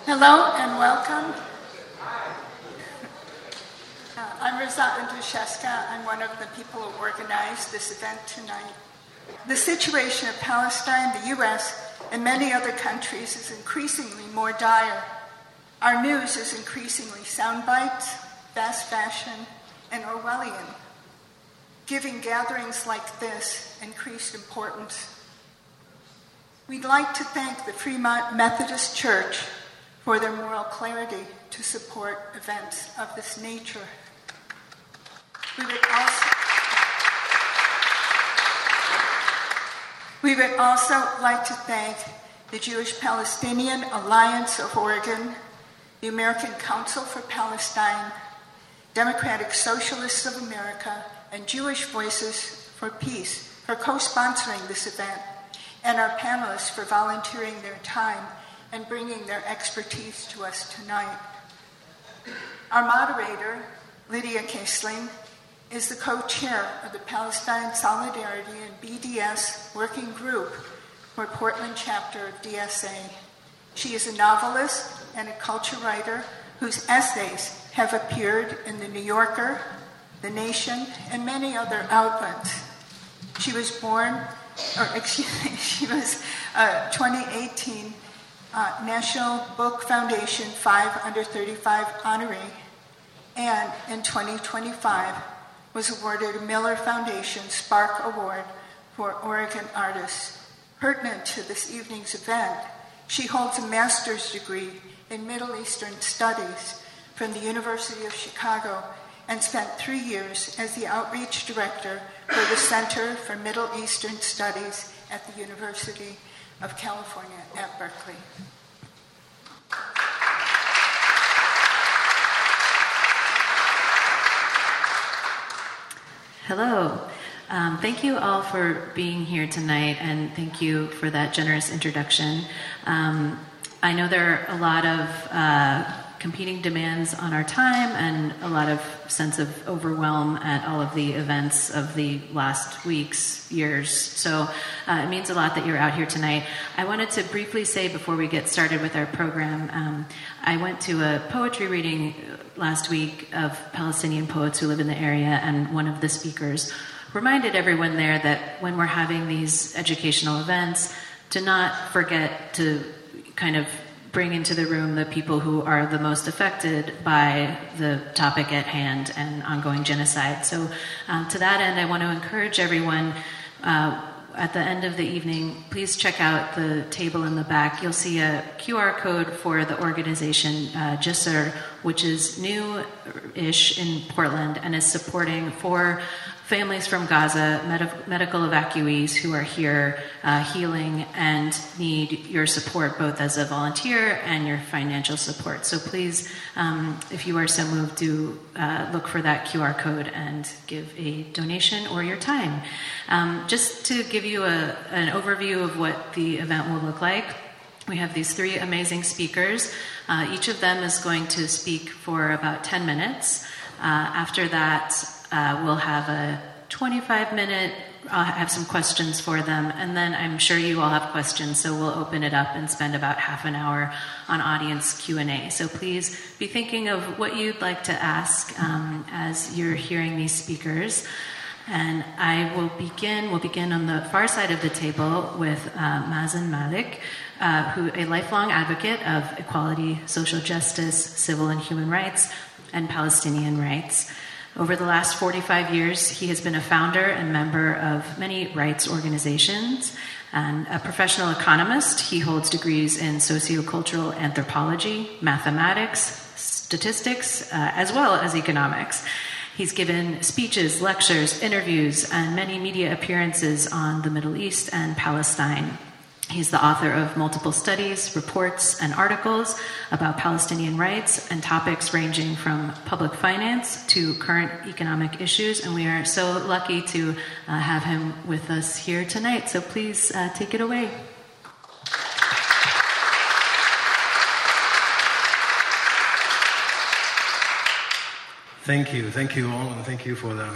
Hello and welcome. I'm Riza Andrushevska. I'm one of the people who organized this event tonight. The situation of Palestine, the U.S., and many other countries is increasingly more dire. Our news is increasingly sound bites, fast fashion, and Orwellian, giving gatherings like this increased importance. We'd like to thank the Fremont Methodist Church for their moral clarity to support events of this nature. We would also like to thank the Jewish-Palestinian Alliance of Oregon, the American Council for Palestine, Democratic Socialists of America, and Jewish Voices for Peace for co-sponsoring this event, and our panelists for volunteering their time and bringing their expertise to us tonight. Our moderator, Lydia Kesling, is the co-chair of the Palestine Solidarity and BDS Working Group for Portland chapter of DSA. She is a novelist and a culture writer whose essays have appeared in The New Yorker, The Nation, and many other outlets. She was 2018 National Book Foundation 5 Under 35 honoree, and in 2025 was awarded a Miller Foundation Spark Award for Oregon artists. Pertinent to this evening's event, she holds a master's degree in Middle Eastern Studies from the University of Chicago and spent 3 years as the outreach director for the Center for Middle Eastern Studies at the University of California at Berkeley. Hello. Thank you all for being here tonight, and thank you for that generous introduction. I know there are a lot of competing demands on our time and a lot of sense of overwhelm at all of the events of the last weeks, years. So it means a lot that you're out here tonight. I wanted to briefly say before we get started with our program, I went to a poetry reading last week of Palestinian poets who live in the area, and one of the speakers reminded everyone there that when we're having these educational events, to not forget to kind of bring into the room the people who are the most affected by the topic at hand and ongoing genocide. So to that end, I want to encourage everyone at the end of the evening, please check out the table in the back. You'll see a QR code for the organization Jisr, which is new-ish in Portland and is supporting 4 families from Gaza, medical evacuees who are here healing and need your support both as a volunteer and your financial support. So please, if you are so moved, do look for that QR code and give a donation or your time. Just to give you an overview of what the event will look like, we have these 3 amazing speakers. Each of them is going to speak for about 10 minutes. After that, we'll have a 25-minute, I'll have some questions for them, and then I'm sure you all have questions, so we'll open it up and spend about half an hour on audience Q&A. So please be thinking of what you'd like to ask as you're hearing these speakers. And we'll begin on the far side of the table with Mazen Malik, who a lifelong advocate of equality, social justice, civil and human rights, and Palestinian rights. Over the last 45 years, he has been a founder and member of many rights organizations. And a professional economist, he holds degrees in sociocultural anthropology, mathematics, statistics, as well as economics. He's given speeches, lectures, interviews, and many media appearances on the Middle East and Palestine. He's the author of multiple studies, reports, and articles about Palestinian rights and topics ranging from public finance to current economic issues, and we are so lucky to have him with us here tonight. So please take it away. Thank you all, and thank you for the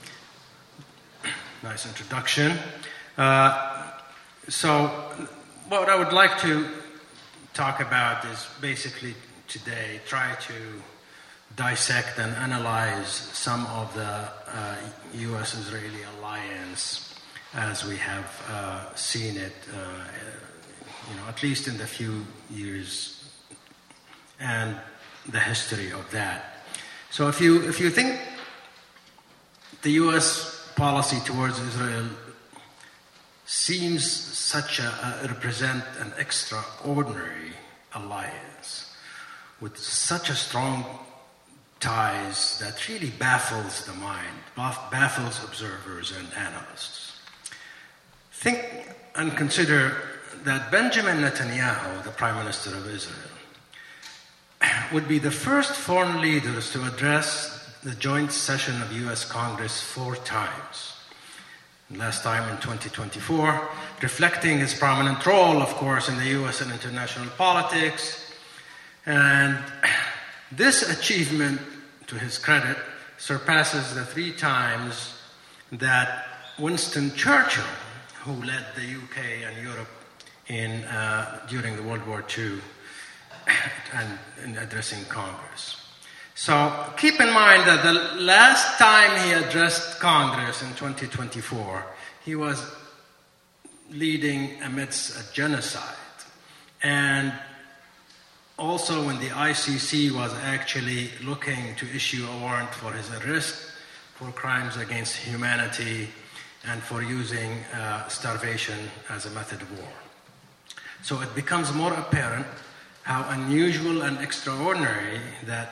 nice introduction. So what I would like to talk about is basically today try to dissect and analyze some of the U.S.-Israeli alliance as we have seen it, at least in the few years, and the history of that. So if you think the U.S. policy towards Israel seems represent an extraordinary alliance with such a strong ties that really baffles the mind, baffles observers and analysts. Think and consider that Benjamin Netanyahu, the Prime Minister of Israel, would be the first foreign leaders to address the joint session of U.S. Congress 4 times. Last time in 2024, reflecting his prominent role, of course, in the U.S. and international politics. And this achievement, to his credit, surpasses the 3 times that Winston Churchill, who led the UK and Europe during the World War II and in addressing Congress. So keep in mind that the last time he addressed Congress in 2024, he was leading amidst a genocide. And also when the ICC was actually looking to issue a warrant for his arrest for crimes against humanity and for using starvation as a method of war. So it becomes more apparent how unusual and extraordinary that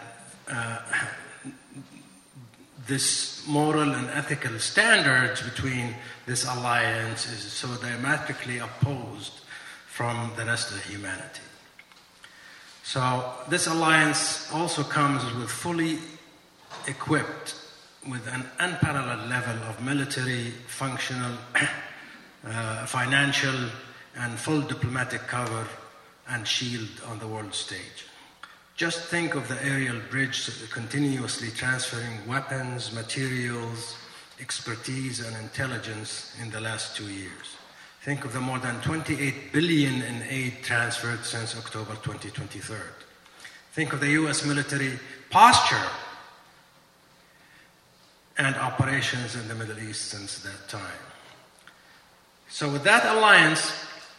this moral and ethical standards between this alliance is so diametrically opposed from the rest of humanity. So this alliance also comes with fully equipped with an unparalleled level of military, functional, financial, and full diplomatic cover and shield on the world stage. Just think of the aerial bridge continuously transferring weapons, materials, expertise, and intelligence in the last 2 years. Think of the more than 28 billion in aid transferred since October 2023. Think of the U.S. military posture and operations in the Middle East since that time. So with that alliance,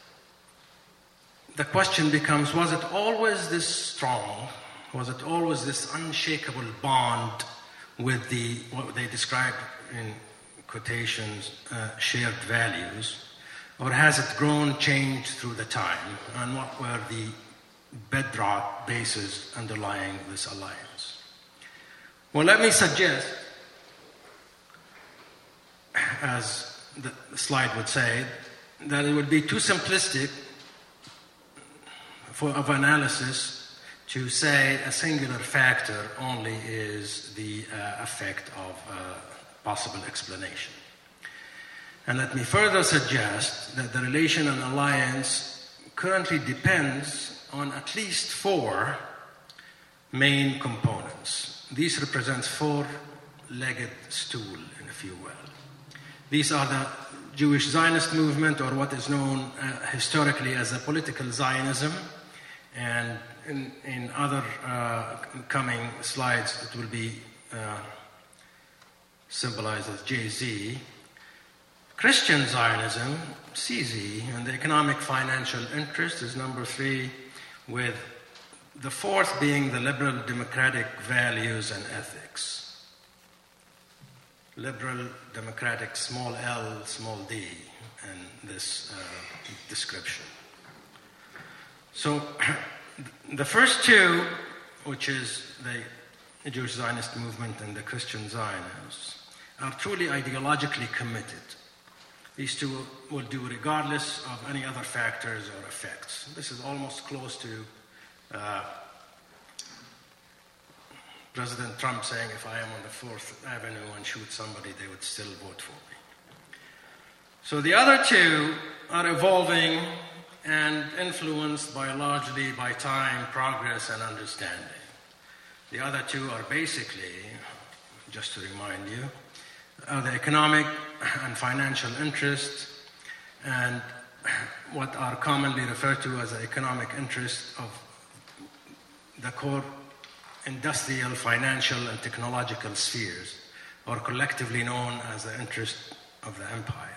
the question becomes, was it always this strong? Was it always this unshakable bond with what they describe in quotations, shared values? Or has it grown, changed through the time? And what were the bedrock bases underlying this alliance? Well, let me suggest, as the slide would say, that it would be too simplistic of analysis to say a singular factor only is the effect of possible explanation. And let me further suggest that the relation and alliance currently depends on at least 4 main components. These represent 4-legged stool, if you will. These are the Jewish Zionist movement, or what is known historically as the political Zionism, and in other coming slides it will be symbolized as JZ. Christian Zionism, CZ, and the economic financial interest is number 3, with the 4th being the liberal democratic values and ethics. Liberal democratic, small l, small d, in this description. So the first 2, which is the Jewish Zionist movement and the Christian Zionists, are truly ideologically committed. These 2 will do regardless of any other factors or effects. This is almost close to President Trump saying, if I am on the 4th Avenue and shoot somebody, they would still vote for me. So the other 2 are evolving and influenced largely by time, progress, and understanding. The other 2 are basically, just to remind you, the economic and financial interest and what are commonly referred to as the economic interests of the core industrial, financial, and technological spheres, or collectively known as the interest of the empire.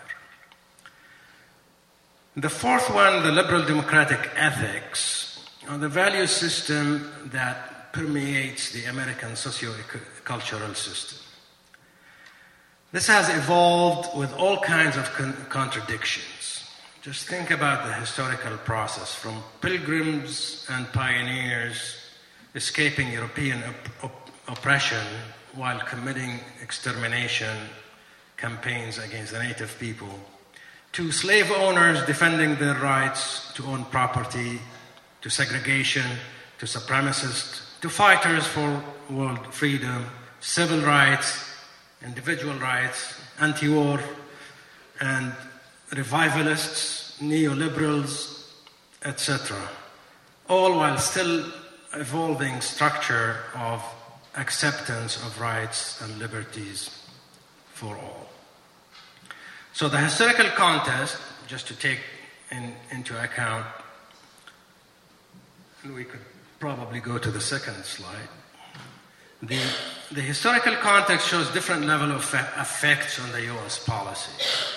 The fourth one, the liberal democratic ethics, are the value system that permeates the American socio-cultural system. This has evolved with all kinds of contradictions. Just think about the historical process, from pilgrims and pioneers escaping European oppression while committing extermination campaigns against the native people, to slave owners defending their rights to own property, to segregation, to supremacists, to fighters for world freedom, civil rights, individual rights, anti-war, and revivalists, neoliberals, etc. All while still evolving structure of acceptance of rights and liberties for all. So the historical context, just to take into account, and we could probably go to the second slide. The historical context shows different level of effects on the U.S. policy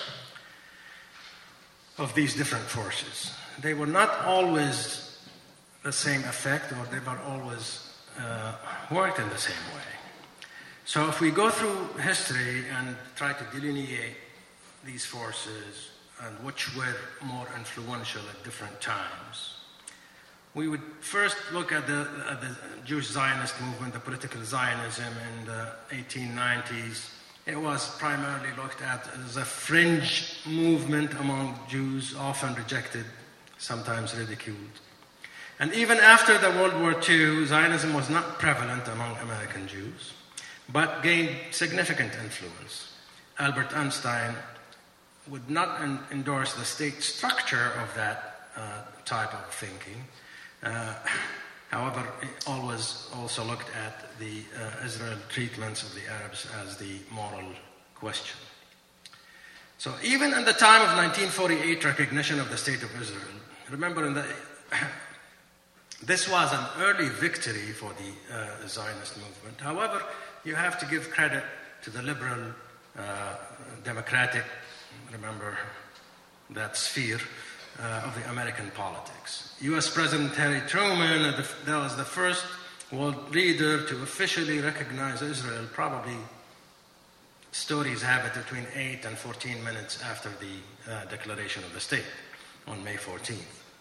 of these different forces. They were not always the same effect, or they were always worked in the same way. So if we go through history and try to delineate these forces and which were more influential at different times, we would first look at the Jewish Zionist movement, the political Zionism in the 1890s. It was primarily looked at as a fringe movement among Jews, often rejected, sometimes ridiculed. And even after the World War II, Zionism was not prevalent among American Jews, but gained significant influence. Albert Einstein would not endorse the state structure of that type of thinking. However, he always also looked at the Israel treatments of the Arabs as the moral question. So even in the time of 1948 recognition of the State of Israel, remember this was an early victory for the Zionist movement. However, you have to give credit to the liberal, democratic, remember that sphere, of the American politics. U.S. President Harry Truman, that was the first world leader to officially recognize Israel. Probably stories have it between 8 and 14 minutes after the declaration of the state on May 14th.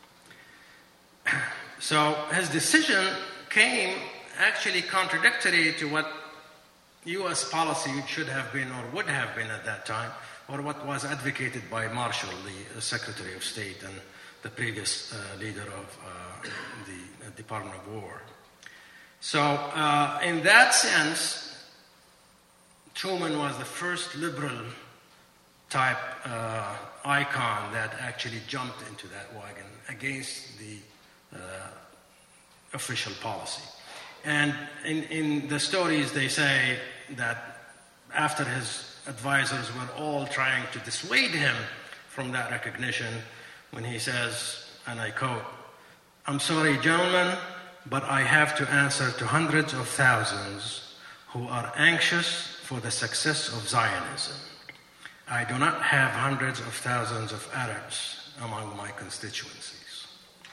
So his decision came actually contradictory to what U.S. policy should have been or would have been at that time, or what was advocated by Marshall, the Secretary of State and the previous leader of the Department of War. So in that sense, Truman was the first liberal type icon that actually jumped into that wagon against the official policy. And in the stories they say that after his advisors were all trying to dissuade him from that recognition, when he says, and I quote, "I'm sorry, gentlemen, but I have to answer to hundreds of thousands who are anxious for the success of Zionism. I do not have hundreds of thousands of Arabs among my constituencies."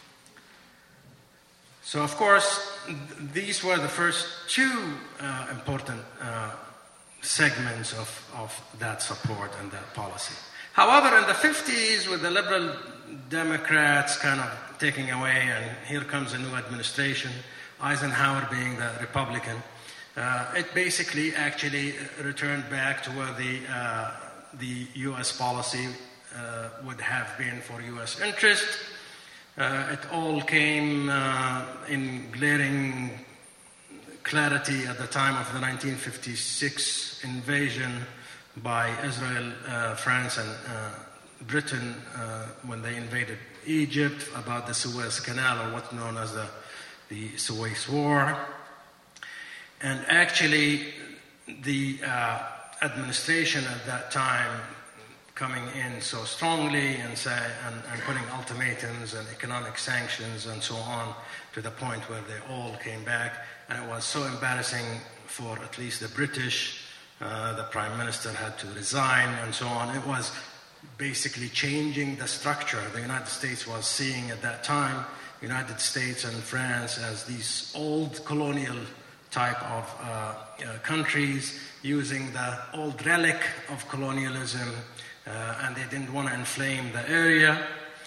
So, of course, these were the first two important segments of that support and that policy. However, in the 50s, with the liberal Democrats kind of taking away, and here comes a new administration, Eisenhower being the Republican, it basically actually returned back to where the U.S. policy would have been for U.S. interest. It all came in glaring clarity at the time of the 1956 invasion by Israel, France, and Britain when they invaded Egypt, about the Suez Canal, or what's known as the Suez War. And actually, the administration at that time coming in so strongly and putting ultimatums and economic sanctions and so on, to the point where they all came back. And it was so embarrassing for at least the British. The Prime Minister had to resign and so on. It was basically changing the structure. The United States was seeing at that time United States and France as these old colonial type of countries, using the old relic of colonialism, and they didn't want to inflame the area.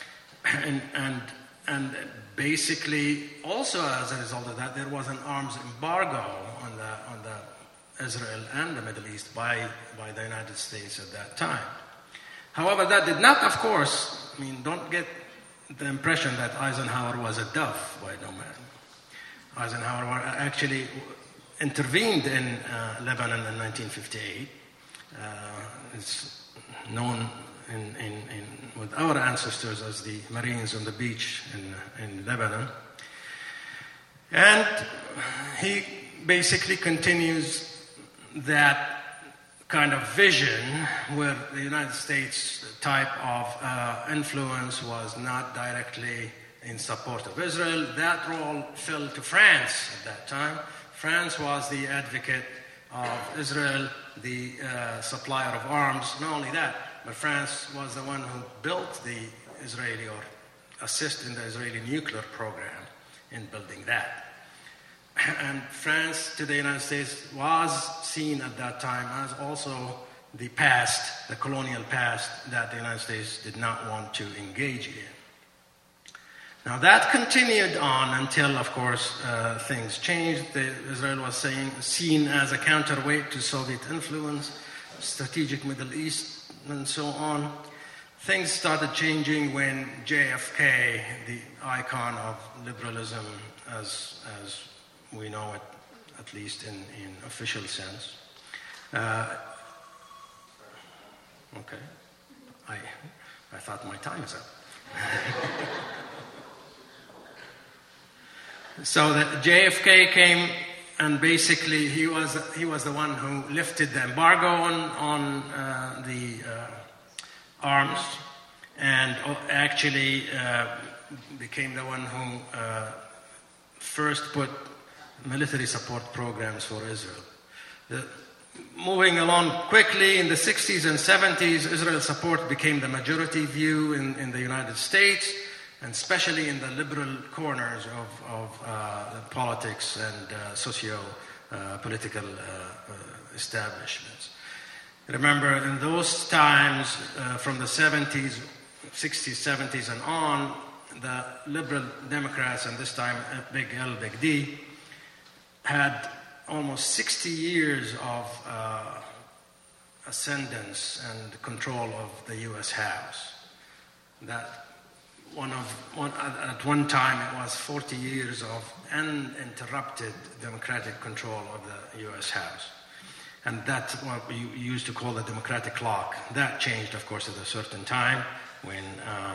And basically, also as a result of that, there was an arms embargo on the Israel and the Middle East by the United States at that time. However, that did not, of course, don't get the impression that Eisenhower was a dove by no man. Eisenhower actually intervened in Lebanon in 1958. It's known with our ancestors as the Marines on the beach in Lebanon. And he basically continues that kind of vision where the United States type of influence was not directly in support of Israel. That role fell to France at that time. France was the advocate of Israel, the supplier of arms. Not only that, but France was the one who built the Israeli, or assist in the Israeli nuclear program in building that. And France to the United States was seen at that time as also the past, the colonial past, that the United States did not want to engage in. Now that continued on until, of course, things changed. Israel was seen as a counterweight to Soviet influence, strategic Middle East, and so on. Things started changing when JFK, the icon of liberalism as we know it, at least in official sense. Okay, I thought my time is up. So that JFK came, and basically he was the one who lifted the embargo on the arms, and actually became the one who first put military support programs for Israel. Moving along quickly, in the 60s and 70s, Israel's support became the majority view in the United States, and especially in the liberal corners of the politics and socio-political establishments. Remember, in those times, from the 70s, 60s, 70s, and on, the liberal Democrats, and this time Big L, Big D, had almost 60 years of ascendance and control of the U.S. House. That at one time it was 40 years of uninterrupted democratic control of the U.S. House. And that's what we used to call the democratic clock. That changed, of course, at a certain time when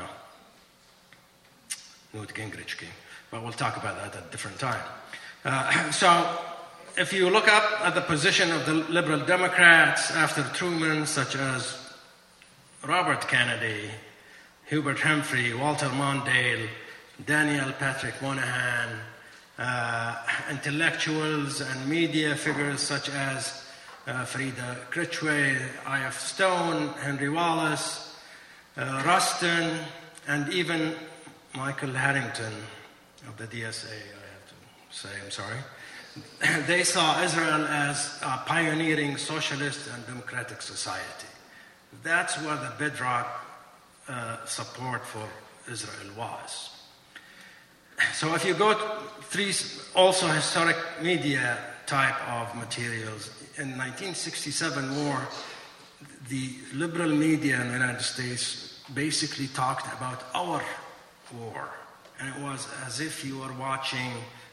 Newt Gingrich came. But we'll talk about that at a different time. So if you look up at the position of the liberal Democrats after Truman, such as Robert Kennedy, Hubert Humphrey, Walter Mondale, Daniel Patrick Moynihan, intellectuals and media figures such as Frida Critchway, I.F. Stone, Henry Wallace, Rustin, and even Michael Harrington of the DSA, I have to say, I'm sorry. They saw Israel as a pioneering socialist and democratic society. That's where the bedrock support for Israel was. So if you go to three also historic media type of materials, in 1967 war, the liberal media in the United States basically talked about our war. And it was as if you were watching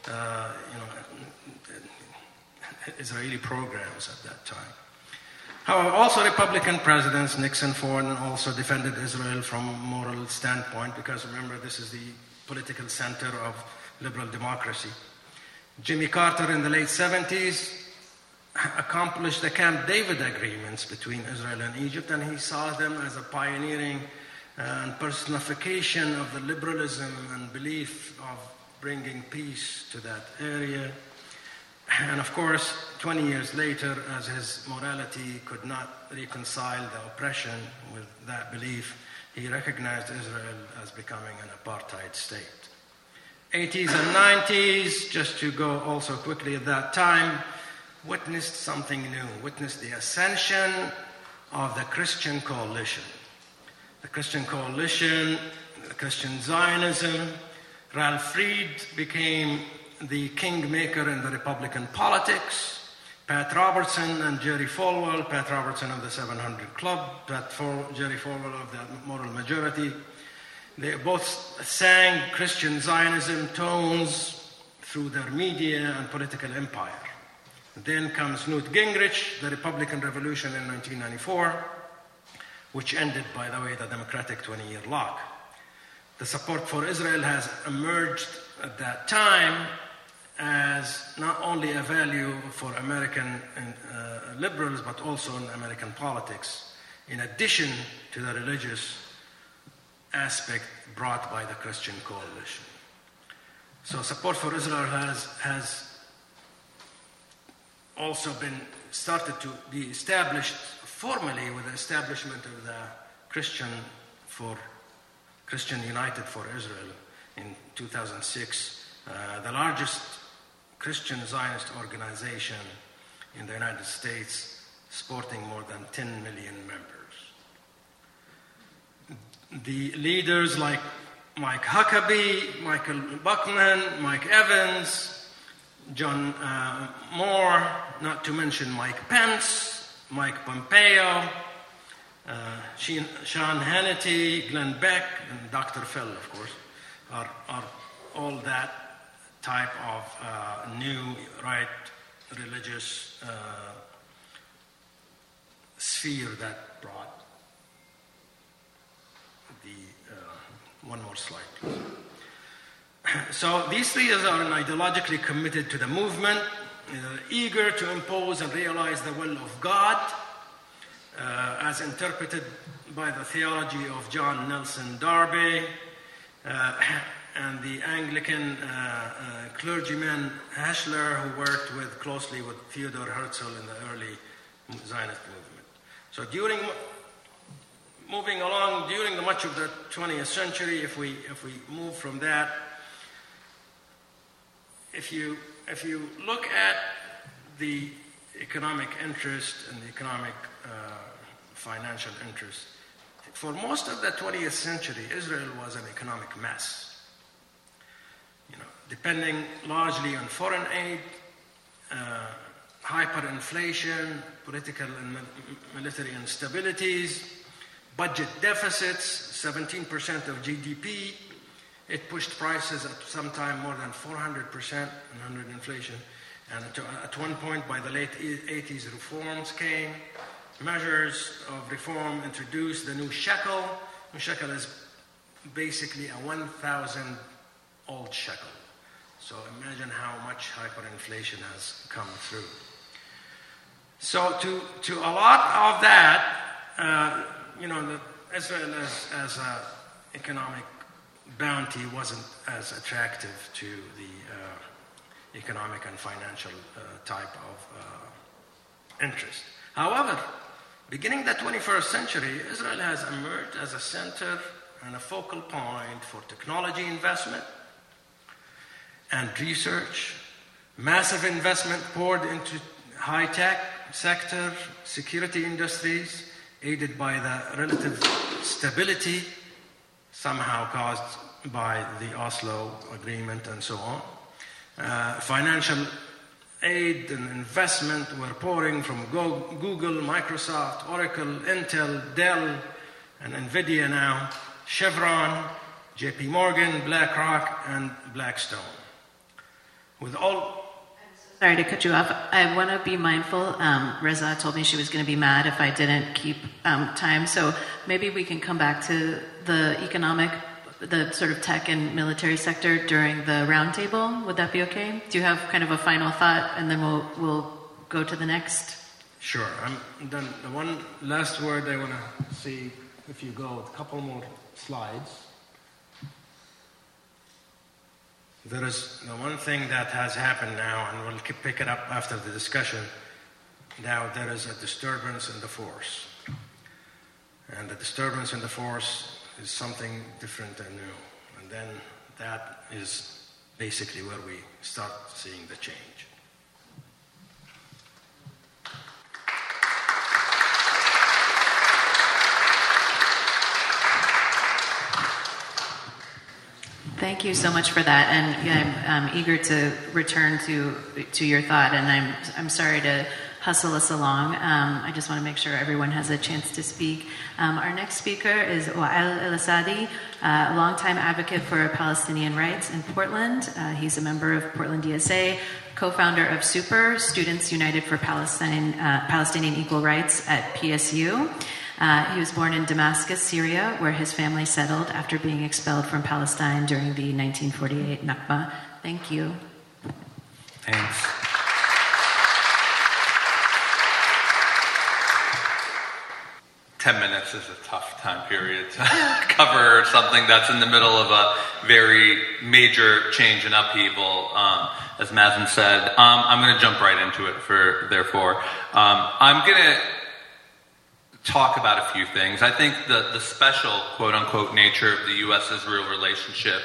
Israeli programs at that time. However, also Republican presidents, Nixon, Ford, also defended Israel from a moral standpoint, because remember, this is the political center of liberal democracy. Jimmy Carter in the late 70s accomplished the Camp David agreements between Israel and Egypt, and he saw them as a pioneering and personification of the liberalism and belief of bringing peace to that area. And of course, 20 years later, as his morality could not reconcile the oppression with that belief, he recognized Israel as becoming an apartheid state. 80s and 90s, just to go also quickly at that time, witnessed something new, witnessed the ascension of the Christian coalition. The Christian coalition, the Christian Zionism. Ralph Reed became the kingmaker in the Republican politics. Pat Robertson and Jerry Falwell, Pat Robertson of the 700 Club, Jerry Falwell of the Moral Majority, they both sang Christian Zionism tones through their media and political empire. Then comes Newt Gingrich, the Republican Revolution in 1994, which ended, by the way, the Democratic 20-year lock. The support for Israel has emerged at that time as not only a value for American liberals, but also in American politics, in addition to the religious aspect brought by the Christian coalition. So support for Israel has also been started to be established formally with the establishment of the Christian United for Israel in 2006, the largest Christian Zionist organization in the United States, sporting more than 10 million members. The leaders like Mike Huckabee, Michael Buckman, Mike Evans, John Moore, not to mention Mike Pence, Mike Pompeo, Sean Hannity, Glenn Beck, and Dr. Phil, of course, are all that type of new right religious sphere that brought the one more slide, please. So these leaders are ideologically committed to the movement, eager to impose and realize the will of God, as interpreted by the theology of John Nelson Darby and the Anglican clergyman Hashler, who worked closely with Theodor Herzl in the early Zionist movement. So moving along during much of the 20th century, if we move from that, if you look at the economic interest and the economic financial interest, for most of the 20th century, Israel was an economic mess. Depending largely on foreign aid, hyperinflation, political and military instabilities, budget deficits, 17% of GDP. It pushed prices at some time more than 400% in inflation. And at one point, by the late 80s, reforms came. Measures of reform introduced the new shekel. The shekel is basically a 1,000 old shekel. So imagine how much hyperinflation has come through. So to a lot of that, Israel as an economic bounty wasn't as attractive to the economic and financial type of interest. However, beginning the 21st century, Israel has emerged as a center and a focal point for technology investment and research. Massive investment poured into high-tech sector, security industries, aided by the relative stability somehow caused by the Oslo Agreement and so on. Financial aid and investment were pouring from Google, Microsoft, Oracle, Intel, Dell, and NVIDIA now, Chevron, JP Morgan, BlackRock, and Blackstone. Sorry to cut you off. I want to be mindful. Reza told me she was going to be mad if I didn't keep time. So maybe we can come back to the sort of tech and military sector during the roundtable. Would that be okay? Do you have kind of a final thought, and then we'll go to the next. Sure. Then the one last word I want to see, if you go a couple more slides. There is the one thing that has happened now, and we'll pick it up after the discussion. Now there is a disturbance in the force. And the disturbance in the force is something different and new. And then that is basically where we start seeing the change. Thank you so much for that, and I'm eager to return to your thought, and I'm sorry to hustle us along. I just want to make sure everyone has a chance to speak. Our next speaker is Wael El-Asadi, a longtime advocate for Palestinian rights in Portland. He's a member of Portland DSA, co-founder of SUPER, Students United for Palestinian Equal Rights at PSU. He was born in Damascus, Syria, where his family settled after being expelled from Palestine during the 1948 Nakba. Thank you. Thanks. "10 minutes is a tough time period to cover something that's in the middle of a very major change and upheaval. As Mazen said, I'm going to jump right into it. Therefore, I'm going to talk about a few things. I think the special, quote-unquote, nature of the U.S.-Israel relationship,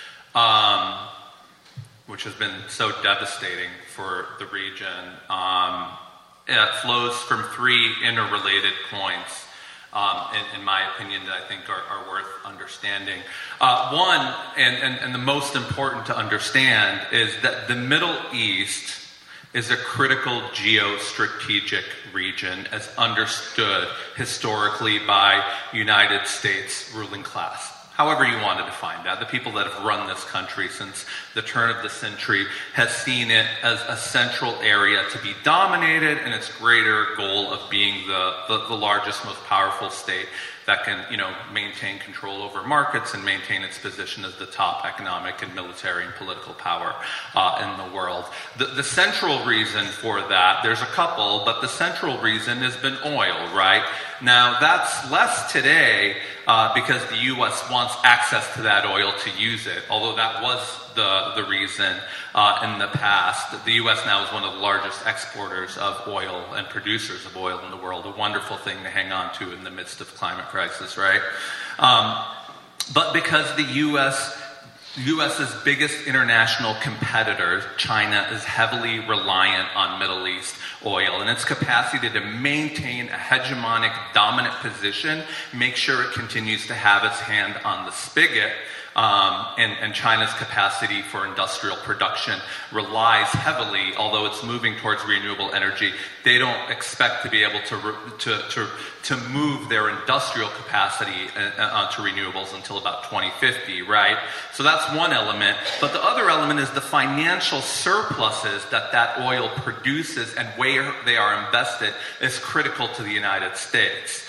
which has been so devastating for the region, it flows from three interrelated points, in my opinion, that I think are worth understanding. One, and the most important to understand, is that the Middle East is a critical geostrategic region as understood historically by United States ruling class. However you want to define that. The people that have run this country since the turn of the century has seen it as a central area to be dominated in its greater goal of being the largest, most powerful state that can, maintain control over markets and maintain its position as the top economic and military and political power in the world. The central reason for that, there's a couple, but the central reason has been oil, right? Now, that's less today because the U.S. wants access to that oil to use it, although that was the reason in the past. The U.S. now is one of the largest exporters of oil and producers of oil in the world, a wonderful thing to hang on to in the midst of climate crisis, right? But because the U.S.'s biggest international competitor, China, is heavily reliant on Middle East oil, and its capacity to maintain a hegemonic, dominant position, make sure it continues to have its hand on the spigot, and China's capacity for industrial production relies heavily, although it's moving towards renewable energy. They don't expect to be able to move their industrial capacity onto renewables until about 2050, right? So that's one element. But the other element is the financial surpluses that oil produces and where they are invested is critical to the United States.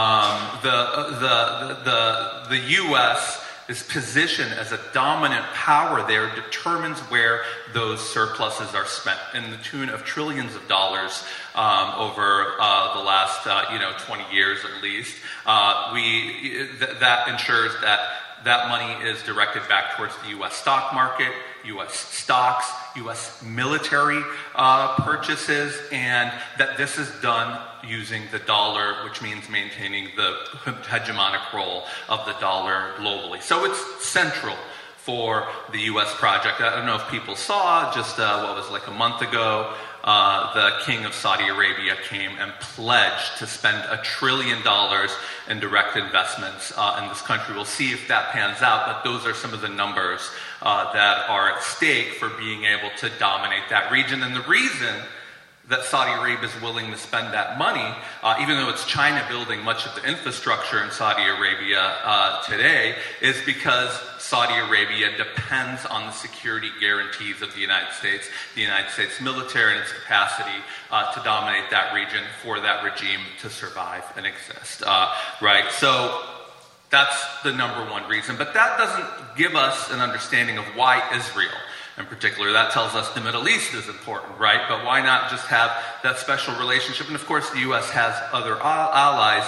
The U.S. is positioned as a dominant power there determines where those surpluses are spent in the tune of trillions of dollars over the last 20 years at least. That ensures that money is directed back towards the U.S. stock market, U.S. stocks, U.S. military purchases, and that this is done using the dollar, which means maintaining the hegemonic role of the dollar globally. So it's central for the U.S. project. I don't know if people saw, just a month ago, the King of Saudi Arabia came and pledged to spend $1 trillion in direct investments in this country. We'll see if that pans out, but those are some of the numbers that are at stake for being able to dominate that region. And the reason that Saudi Arabia is willing to spend that money, even though it's China building much of the infrastructure in Saudi Arabia today, is because Saudi Arabia depends on the security guarantees of the United States military and its capacity to dominate that region for that regime to survive and exist. Right? So that's the number one reason. But that doesn't give us an understanding of why Israel in particular. That tells us the Middle East is important, right? But why not just have that special relationship? And of course, the U.S. has other allies.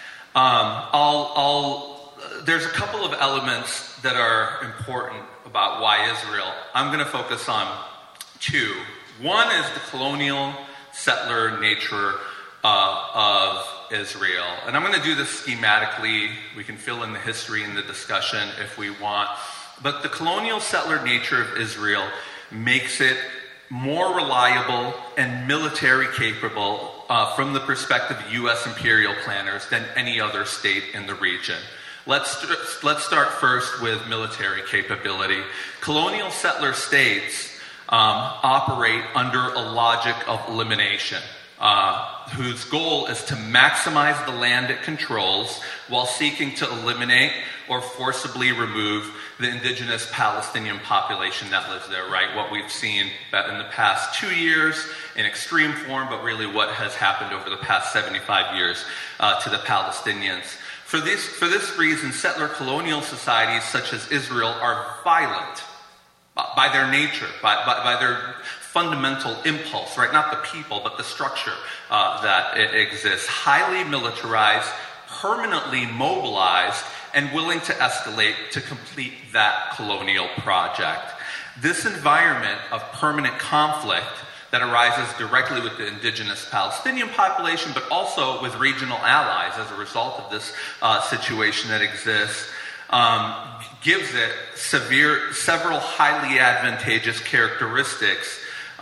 There's a couple of elements that are important about why Israel. I'm going to focus on two. One is the colonial settler nature of Israel. And I'm going to do this schematically. We can fill in the history in the discussion if we want. But the colonial settler nature of Israel makes it more reliable and military capable from the perspective of U.S. imperial planners than any other state in the region. Let's start first with military capability. Colonial settler states operate under a logic of elimination, whose goal is to maximize the land it controls while seeking to eliminate or forcibly remove the indigenous Palestinian population that lives there, right? What we've seen in the past 2 years in extreme form, but really what has happened over the past 75 years to the Palestinians. For this reason, settler colonial societies such as Israel are violent by their nature, by their fundamental impulse, right? Not the people, but the structure that it exists. Highly militarized, permanently mobilized, and willing to escalate to complete that colonial project. This environment of permanent conflict that arises directly with the indigenous Palestinian population, but also with regional allies as a result of this situation that exists, gives it several highly advantageous characteristics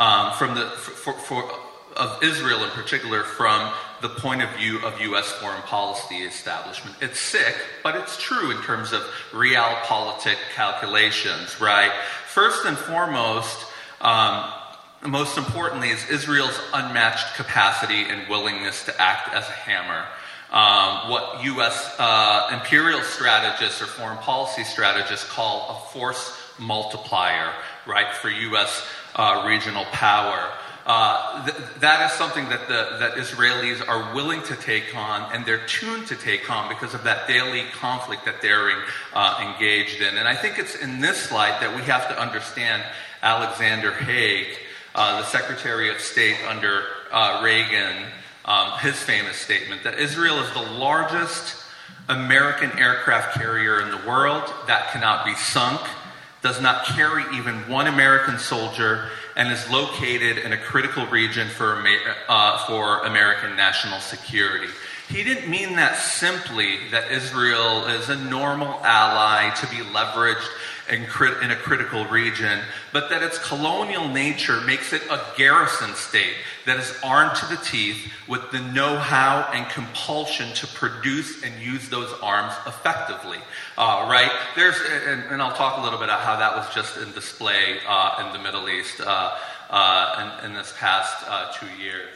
of Israel in particular from the point of view of U.S. foreign policy establishment. It's sick, but it's true in terms of realpolitik calculations, right? First and foremost, most importantly, is Israel's unmatched capacity and willingness to act as a hammer. What U.S. Imperial strategists or foreign policy strategists call a force multiplier, right, for U.S. Regional power. That is something that Israelis are willing to take on, and they're tuned to take on because of that daily conflict that they're engaged in. And I think it's in this slide that we have to understand Alexander Haig, the Secretary of State under Reagan, his famous statement that Israel is the largest American aircraft carrier in the world that cannot be sunk, does not carry even one American soldier, and is located in a critical region for American national security. He didn't mean that simply that Israel is a normal ally to be leveraged in a critical region, but that its colonial nature makes it a garrison state that is armed to the teeth with the know-how and compulsion to produce and use those arms effectively. Right? And I'll talk a little bit about how that was just in display in the Middle East in this past 2 years.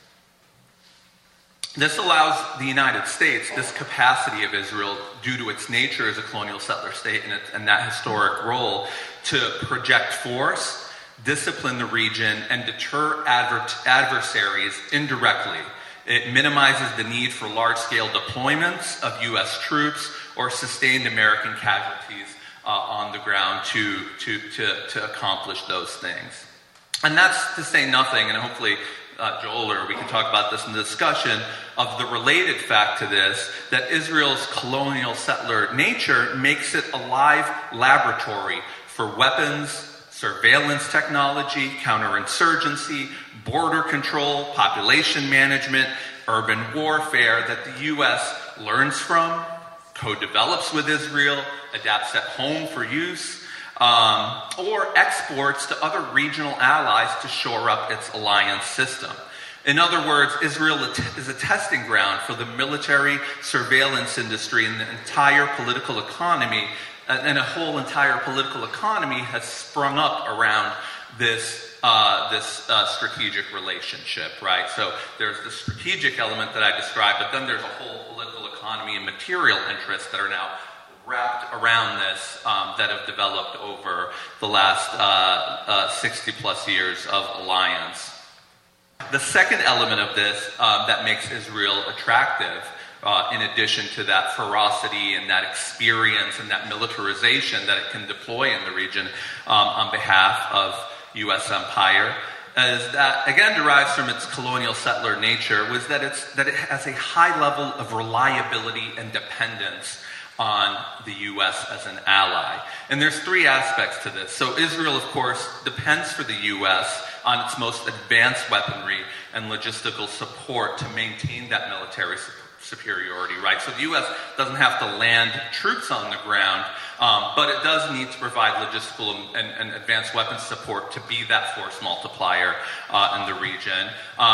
This allows the United States, this capacity of Israel, due to its nature as a colonial settler state and that historic role, to project force, discipline the region, and deter adversaries indirectly. It minimizes the need for large-scale deployments of U.S. troops or sustained American casualties on the ground to accomplish those things. And that's to say nothing, and hopefully Joel, or we can talk about this in the discussion, of the related fact to this, that Israel's colonial settler nature makes it a live laboratory for weapons, surveillance technology, counterinsurgency, border control, population management, urban warfare that the U.S. learns from, co-develops with Israel, adapts at home for use, or exports to other regional allies to shore up its alliance system. In other words, Israel is a testing ground for the military surveillance industry and the entire political economy, and a whole entire political economy has sprung up around this strategic relationship, right? So there's the strategic element that I described, but then there's a whole political economy and material interests that are now wrapped around this that have developed over the last 60 plus years of alliance. The second element of this that makes Israel attractive, in addition to that ferocity and that experience and that militarization that it can deploy in the region on behalf of U.S. empire, as that again derives from its colonial settler nature, was that it has a high level of reliability and dependence on the U.S. as an ally. And there's three aspects to this. So Israel, of course, depends for the U.S. on its most advanced weaponry and logistical support to maintain that military superiority, right? So the U.S. doesn't have to land troops on the ground, but it does need to provide logistical and advanced weapons support to be that force multiplier in the region.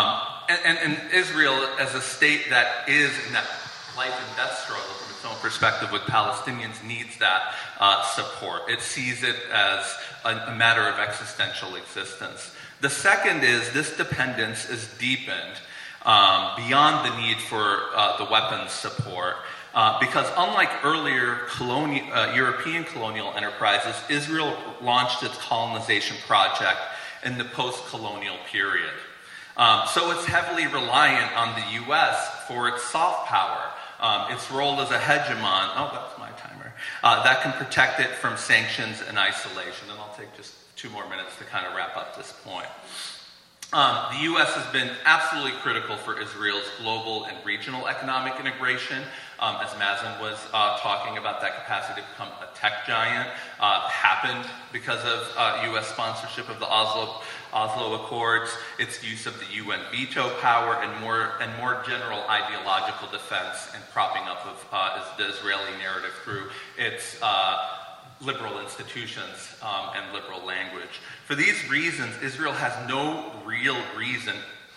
And Israel, as a state that is in that life and death struggle from its own perspective with Palestinians, needs that support. It sees it as a matter of existential existence. The second is this dependence is deepened beyond the need for the weapons support, because unlike earlier European colonial enterprises, Israel launched its colonization project in the post-colonial period. So it's heavily reliant on the U.S. for its soft power, its role as a hegemon. Oh, that's my timer. That can protect it from sanctions and isolation. And I'll take just 2 more minutes to kind of wrap up this point. The U.S. has been absolutely critical for Israel's global and regional economic integration. As Mazen was talking about, that capacity to become a tech giant happened because of U.S. sponsorship of the Oslo Accords, its use of the UN veto power, and more general ideological defense and propping up of the Israeli narrative through its liberal institutions and liberal language. For these reasons, Israel has no real reason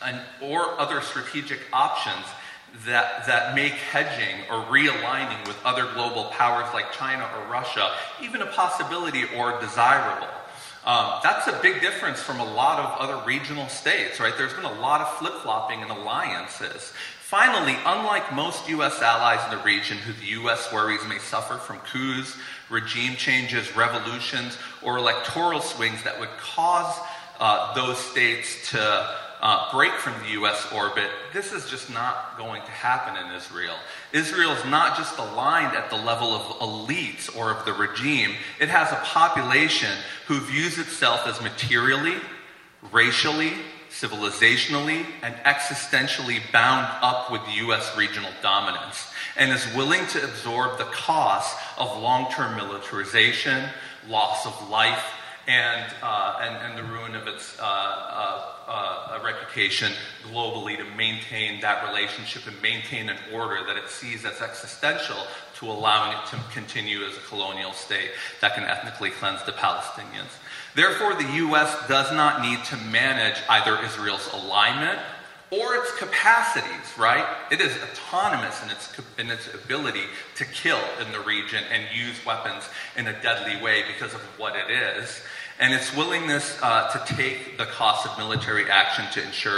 or other strategic options that make hedging or realigning with other global powers like China or Russia even a possibility or desirable. That's a big difference from a lot of other regional states, right? There's been a lot of flip-flopping and alliances. Finally, unlike most U.S. allies in the region who the U.S. worries may suffer from coups, regime changes, revolutions, or electoral swings that would cause those states to break from the U.S. orbit, this is just not going to happen in Israel. Israel is not just aligned at the level of elites or of the regime. It has a population who views itself as materially, racially, civilizationally, and existentially bound up with U.S. regional dominance, and is willing to absorb the cost of long-term militarization, loss of life, and the ruin of its reputation globally to maintain that relationship and maintain an order that it sees as existential to allowing it to continue as a colonial state that can ethnically cleanse the Palestinians. Therefore, the U.S. does not need to manage either Israel's alignment or its capacities, right? It is autonomous in its ability to kill in the region and use weapons in a deadly way because of what it is. And its willingness to take the cost of military action to ensure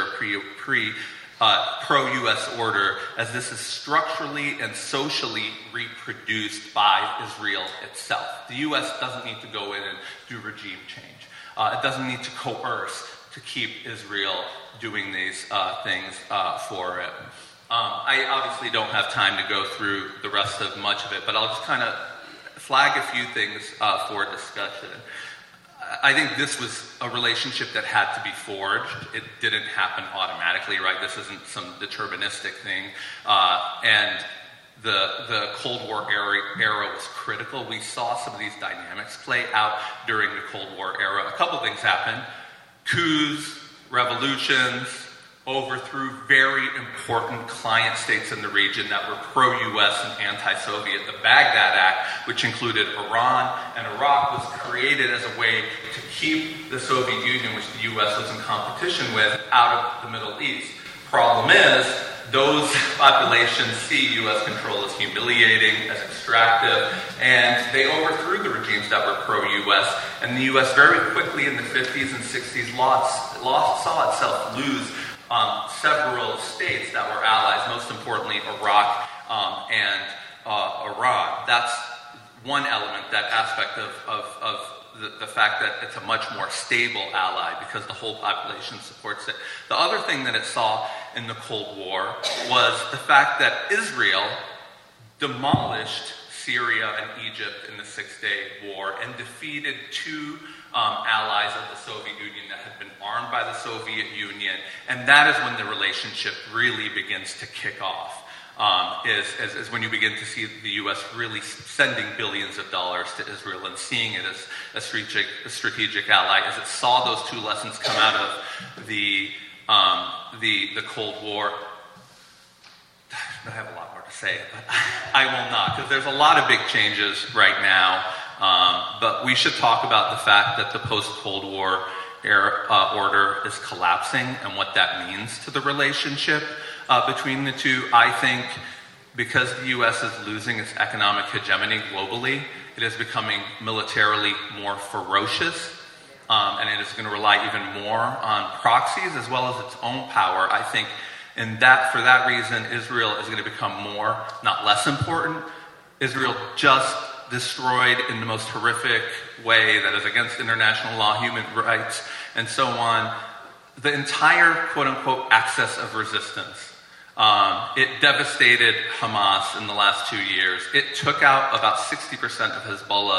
a pro-U.S. order, as this is structurally and socially reproduced by Israel itself. The U.S. doesn't need to go in and do regime change. It doesn't need to coerce to keep Israel doing these things for it. I obviously don't have time to go through the rest of much of it, but I'll just kind of flag a few things for discussion. I think this was a relationship that had to be forged. It didn't happen automatically, right? This isn't some deterministic thing. And the Cold War era was critical. We saw some of these dynamics play out during the Cold War era. A couple things happened. Coups, revolutions, overthrew very important client states in the region that were pro-U.S. and anti-Soviet. The Baghdad Act, which included Iran and Iraq, was created as a way to keep the Soviet Union, which the U.S. was in competition with, out of the Middle East. Problem is, those populations see U.S. control as humiliating, as extractive, and they overthrew the regimes that were pro-U.S. And the U.S. very quickly in the 50s and 60s saw itself lose several states that were allies, most importantly Iraq and Iran. That's one element, that aspect of the fact that it's a much more stable ally because the whole population supports it. The other thing that it saw in the Cold War was the fact that Israel demolished Syria and Egypt in the Six-Day War and defeated two allies of the Soviet Union that had been armed by the Soviet Union, and that is when the relationship really begins to kick off. Is when you begin to see the U.S. really sending billions of dollars to Israel and seeing it as a strategic ally, as it saw those two lessons come out of the Cold War. I have a lot more to say, but I will not, because there's a lot of big changes right now. But we should talk about the fact that the post-Cold War order is collapsing and what that means to the relationship between the two. I think because the U.S. is losing its economic hegemony globally, it is becoming militarily more ferocious, and it is going to rely even more on proxies as well as its own power. I think for that reason, Israel is going to become more, not less important. Israel just destroyed in the most horrific way that is against international law, human rights, and so on, the entire quote-unquote axis of resistance. It devastated Hamas in the last 2 years. It took out about 60% of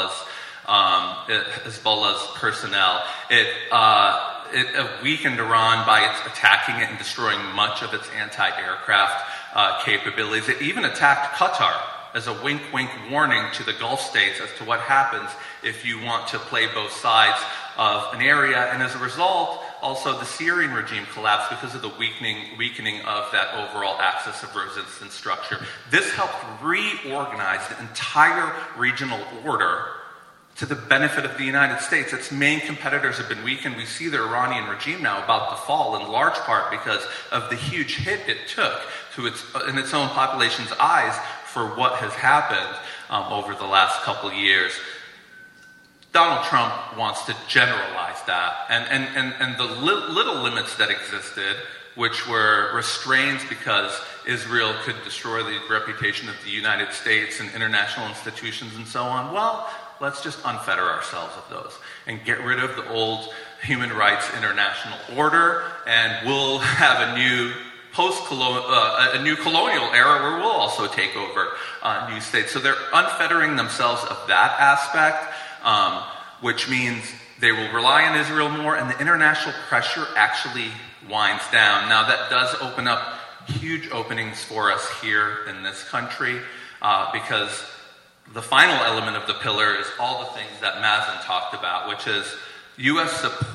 Hezbollah's personnel. It weakened Iran by its attacking it and destroying much of its anti-aircraft capabilities. It even attacked Qatar as a wink-wink warning to the Gulf states as to what happens if you want to play both sides of an area. And as a result, also the Syrian regime collapsed because of the weakening of that overall axis of resistance structure. This helped reorganize the entire regional order to the benefit of the United States. Its main competitors have been weakened. We see the Iranian regime now about to fall in large part because of the huge hit it took in its own population's eyes for what has happened over the last couple of years. Donald Trump wants to generalize that, and the little limits that existed, which were restraints because Israel could destroy the reputation of the United States and international institutions and so on. Well, let's just unfetter ourselves of those and get rid of the old human rights international order, and we'll have a new colonial era where we'll also take over new states. So they're unfettering themselves of that aspect, which means they will rely on Israel more, and the international pressure actually winds down. Now, that does open up huge openings for us here in this country, because the final element of the pillar is all the things that Mazen talked about, which is U.S.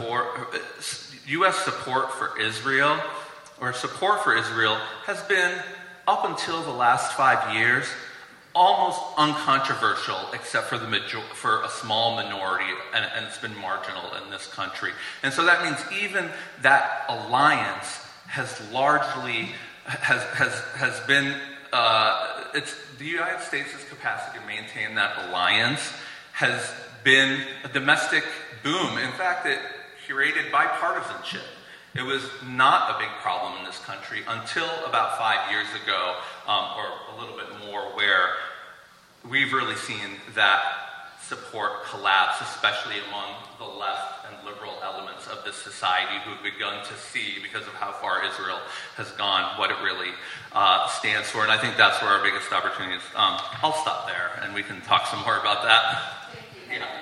support for Israel, or support for Israel, has been, up until the last 5 years, almost uncontroversial, except for a small minority, and it's been marginal in this country. And so that means even that alliance has largely been it's the United States' capacity to maintain that alliance has been a domestic boom. In fact, it curated bipartisanship. It was not a big problem in this country until about 5 years ago, or a little bit more, where we've really seen that support collapse, especially among the left and liberal elements of this society who've begun to see, because of how far Israel has gone, what it really stands for. And I think that's where our biggest opportunity is. I'll stop there, and we can talk some more about that. Thank you. Yeah.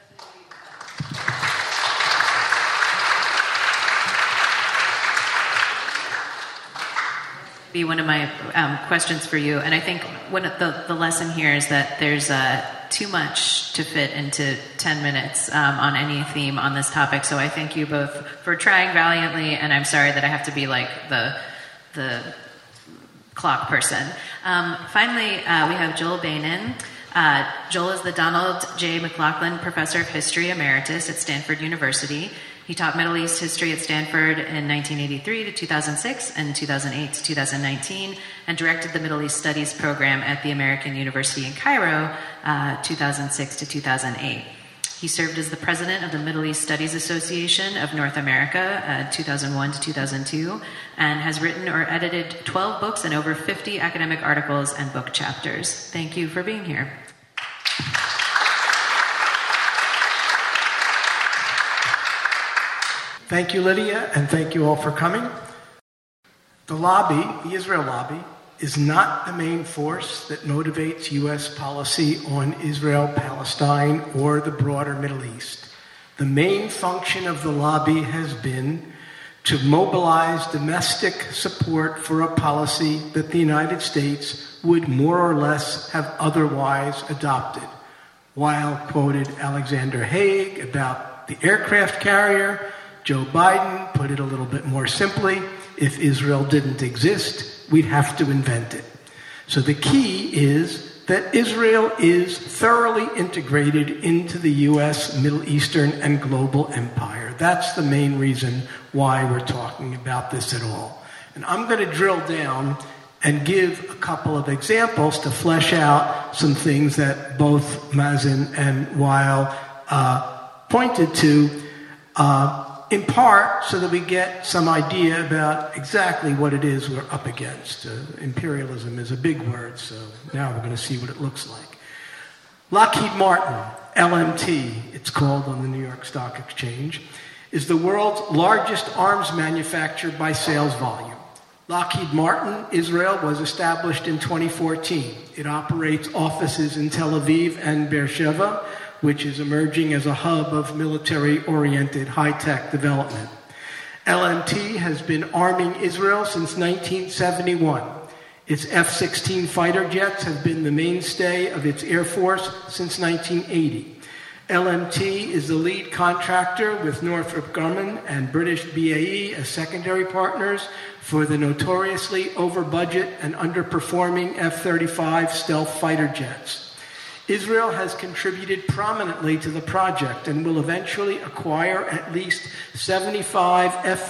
Be one of my questions for you, and I think one of the lesson here is that there's too much to fit into 10 minutes on any theme on this topic. So I thank you both for trying valiantly, and I'm sorry that I have to be like the clock person. Finally, we have Joel Beynon. Joel is the Donald J. McLaughlin Professor of History Emeritus at Stanford University. He taught Middle East history at Stanford in 1983 to 2006 and 2008 to 2019, and directed the Middle East Studies program at the American University in Cairo, 2006 to 2008. He served as the president of the Middle East Studies Association of North America, 2001 to 2002, and has written or edited 12 books and over 50 academic articles and book chapters. Thank you for being here. Thank you, Lydia, and thank you all for coming. The lobby, the Israel lobby, is not the main force that motivates U.S. policy on Israel, Palestine, or the broader Middle East. The main function of the lobby has been to mobilize domestic support for a policy that the United States would more or less have otherwise adopted. Weil quoted Alexander Haig about the aircraft carrier. Joe Biden put it a little bit more simply: if Israel didn't exist, we'd have to invent it. So the key is that Israel is thoroughly integrated into the U.S., Middle Eastern, and global empire. That's the main reason why we're talking about this at all. And I'm going to drill down and give a couple of examples to flesh out some things that both Mazen and Weil pointed to, in part so that we get some idea about exactly what it is we're up against. Imperialism is a big word, so now we're going to see what it looks like. Lockheed Martin, LMT, it's called on the New York Stock Exchange, is the world's largest arms manufacturer by sales volume. Lockheed Martin, Israel, was established in 2014. It operates offices in Tel Aviv and Beersheba, which is emerging as a hub of military-oriented high-tech development. LMT has been arming Israel since 1971. Its F-16 fighter jets have been the mainstay of its Air Force since 1980. LMT is the lead contractor with Northrop Grumman and British BAE as secondary partners for the notoriously over-budget and underperforming F-35 stealth fighter jets. Israel has contributed prominently to the project and will eventually acquire at least 75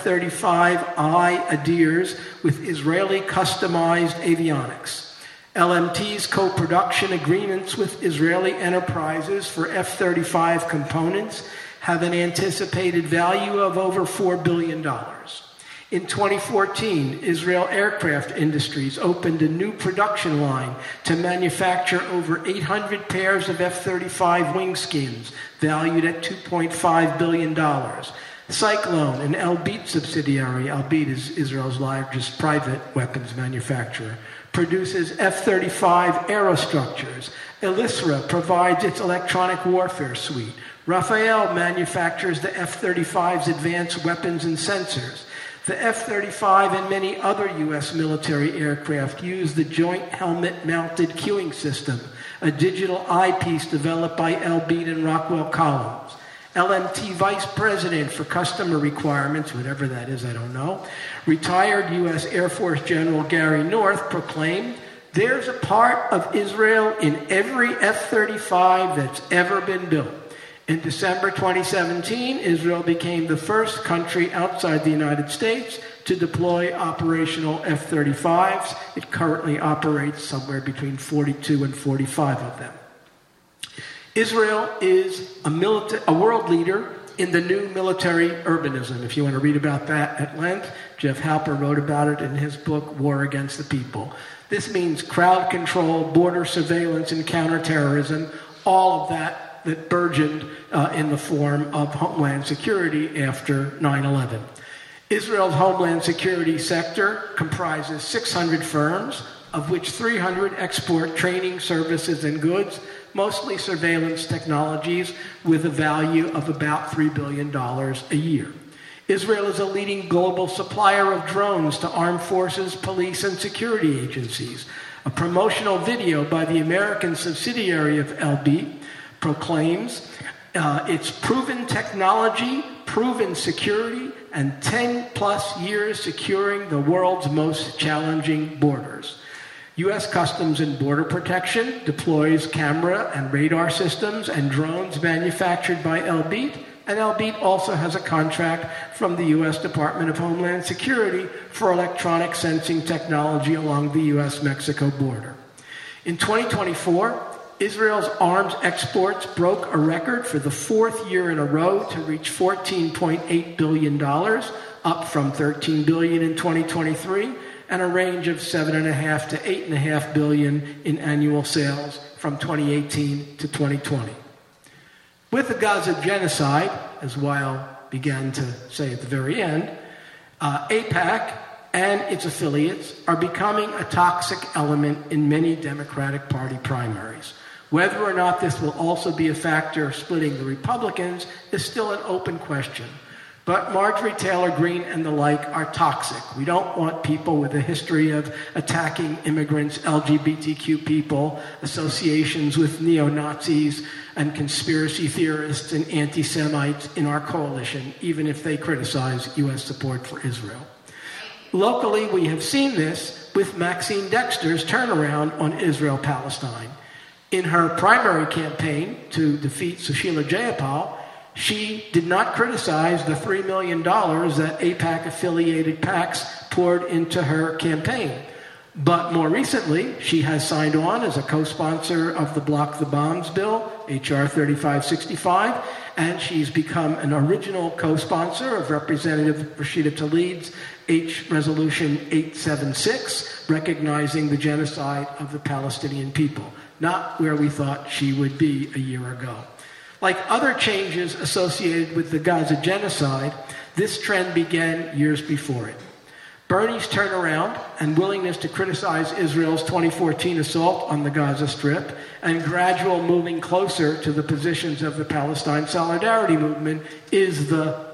F-35I Adirs with Israeli customized avionics. LMT's co-production agreements with Israeli enterprises for F-35 components have an anticipated value of over $4 billion. In 2014, Israel Aircraft Industries opened a new production line to manufacture over 800 pairs of F-35 wing skins, valued at $2.5 billion. Cyclone, an Elbit subsidiary, Elbit is Israel's largest private weapons manufacturer, produces F-35 aerostructures. Elisra provides its electronic warfare suite. Rafael manufactures the F-35's advanced weapons and sensors. The F-35 and many other U.S. military aircraft use the Joint Helmet-Mounted Cueing System, a digital eyepiece developed by Elbit and Rockwell Collins. LMT Vice President for Customer Requirements, whatever that is, I don't know, retired U.S. Air Force General Gary North proclaimed, "There's a part of Israel in every F-35 that's ever been built." In December 2017, Israel became the first country outside the United States to deploy operational F-35s. It currently operates somewhere between 42 and 45 of them. Israel is a world leader in the new military urbanism. If you want to read about that at length, Jeff Halper wrote about it in his book, War Against the People. This means crowd control, border surveillance, and counterterrorism, all of that burgeoned in the form of Homeland Security after 9/11. Israel's Homeland Security sector comprises 600 firms, of which 300 export training services and goods, mostly surveillance technologies, with a value of about $3 billion a year. Israel is a leading global supplier of drones to armed forces, police, and security agencies. A promotional video by the American subsidiary of Elbit proclaims its proven technology, proven security, and 10-plus years securing the world's most challenging borders. U.S. Customs and Border Protection deploys camera and radar systems and drones manufactured by Elbit, and Elbit also has a contract from the U.S. Department of Homeland Security for electronic sensing technology along the U.S.-Mexico border. In 2024, Israel's arms exports broke a record for the fourth year in a row to reach $14.8 billion, up from $13 billion in 2023, and a range of $7.5 to $8.5 billion in annual sales from 2018 to 2020. With the Gaza genocide, as Weil began to say at the very end, AIPAC and its affiliates are becoming a toxic element in many Democratic Party primaries. Whether or not this will also be a factor splitting the Republicans is still an open question. But Marjorie Taylor Greene and the like are toxic. We don't want people with a history of attacking immigrants, LGBTQ people, associations with neo-Nazis and conspiracy theorists and anti-Semites in our coalition, even if they criticize U.S. support for Israel. Locally, we have seen this with Maxine Dexter's turnaround on Israel-Palestine. In her primary campaign to defeat Sushila Jayapal, she did not criticize the $3 million that AIPAC-affiliated PACs poured into her campaign. But more recently, she has signed on as a co-sponsor of the Block the Bombs bill, H.R. 3565, and she's become an original co-sponsor of Representative Rashida Tlaib's Resolution 876, recognizing the genocide of the Palestinian people, not where we thought she would be a year ago. Like other changes associated with the Gaza genocide, this trend began years before it. Bernie's turnaround and willingness to criticize Israel's 2014 assault on the Gaza Strip and gradual moving closer to the positions of the Palestine Solidarity Movement is the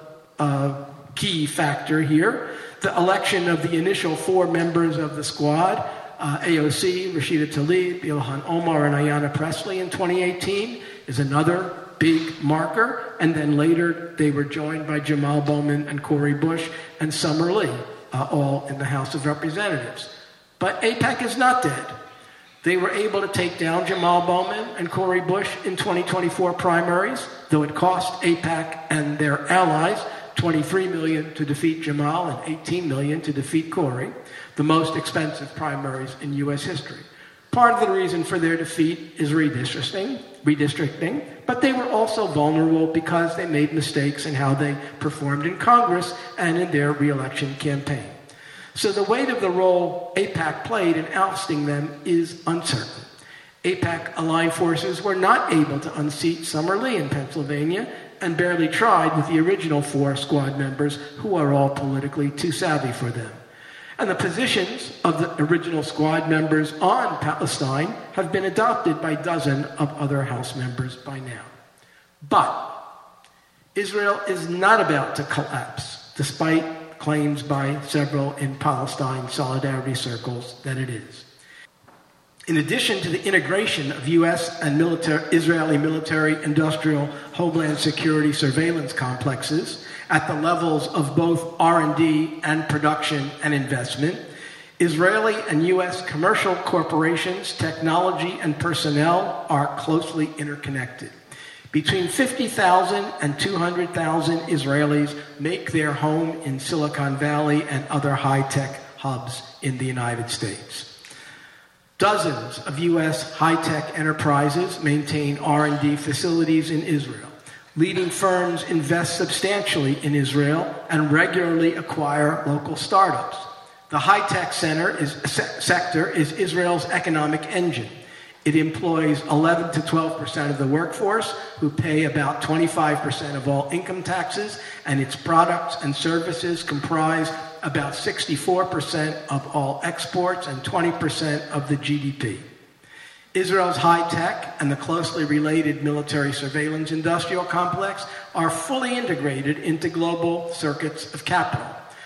key factor here. The election of the initial 4 members of the squad, AOC, Rashida Tlaib, Ilhan Omar, and Ayanna Pressley in 2018, is another big marker. And then later they were joined by Jamal Bowman and Cori Bush and Summer Lee, all in the House of Representatives. But AIPAC is not dead. They were able to take down Jamal Bowman and Cori Bush in 2024 primaries, though it cost AIPAC and their allies $23 million to defeat Jamal and $18 million to defeat Cori, the most expensive primaries in U.S. history. Part of the reason for their defeat is redistricting, but they were also vulnerable because they made mistakes in how they performed in Congress and in their re-election campaign. So the weight of the role AIPAC played in ousting them is uncertain. AIPAC-aligned forces were not able to unseat Summer Lee in Pennsylvania and barely tried with the original 4 squad members who are all politically too savvy for them. And the positions of the original squad members on Palestine have been adopted by dozens of other House members by now. But Israel is not about to collapse, despite claims by several in Palestine solidarity circles that it is. In addition to the integration of U.S. and Israeli military, industrial, homeland security surveillance complexes at the levels of both R&D and production and investment, Israeli and U.S. commercial corporations, technology, and personnel are closely interconnected. Between 50,000 and 200,000 Israelis make their home in Silicon Valley and other high-tech hubs in the United States. Dozens of U.S. high-tech enterprises maintain R&D facilities in Israel. Leading firms invest substantially in Israel and regularly acquire local startups. The high-tech sector is Israel's economic engine. It employs 11 to 12% of the workforce, who pay about 25% of all income taxes, and its products and services comprise about 64% of all exports and 20% of the GDP. Israel's high-tech and the closely related military surveillance industrial complex are fully integrated into global circuits of capital.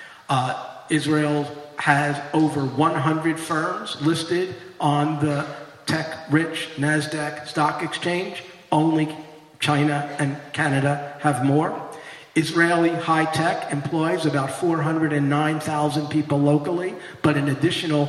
Israel has over 100 firms listed on the tech-rich NASDAQ stock exchange. Only China and Canada have more. Israeli high-tech employs about 409,000 people locally, but an additional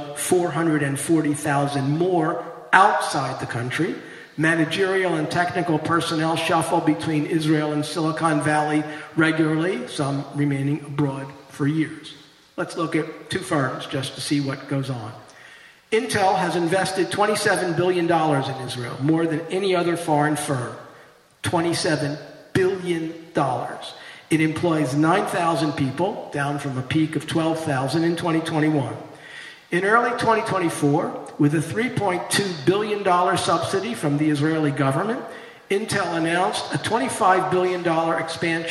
440,000 more outside the country. Managerial and technical personnel shuffle between Israel and Silicon Valley regularly, some remaining abroad for years. Let's look at 2 firms just to see what goes on. Intel has invested $27 billion in Israel, more than any other foreign firm. $27 billion. It employs 9,000 people, down from a peak of 12,000 in 2021. In early 2024, with a $3.2 billion subsidy from the Israeli government, Intel announced a $25 billion expansion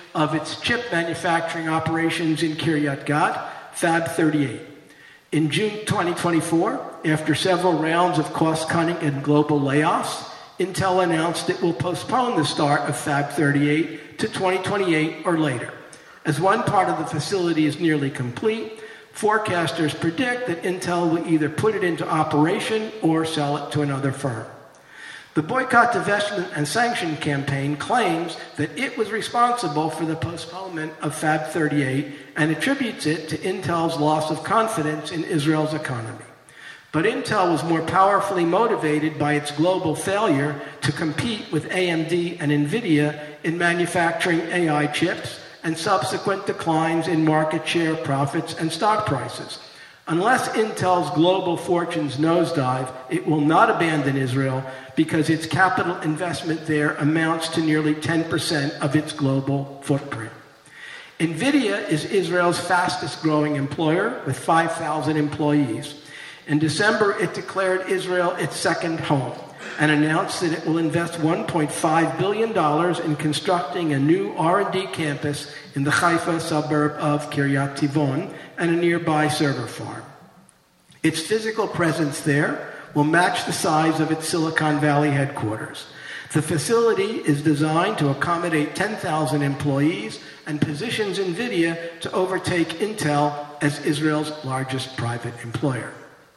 of its chip manufacturing operations in Kiryat Gat, Fab 38. In June 2024, after several rounds of cost-cutting and global layoffs, Intel announced it will postpone the start of Fab 38 to 2028 or later. As one part of the facility is nearly complete, forecasters predict that Intel will either put it into operation or sell it to another firm. The boycott, divestment, and sanction campaign claims that it was responsible for the postponement of Fab 38 and attributes it to Intel's loss of confidence in Israel's economy. But Intel was more powerfully motivated by its global failure to compete with AMD and NVIDIA in manufacturing AI chips and subsequent declines in market share, profits, and stock prices. Unless Intel's global fortunes nosedive, it will not abandon Israel because its capital investment there amounts to nearly 10% of its global footprint. NVIDIA is Israel's fastest growing employer with 5,000 employees. In December, it declared Israel its second home and announced that it will invest $1.5 billion in constructing a new R&D campus in the Haifa suburb of Kiryat Tivon and a nearby server farm. Its physical presence there will match the size of its Silicon Valley headquarters. The facility is designed to accommodate 10,000 employees and positions NVIDIA to overtake Intel as Israel's largest private employer.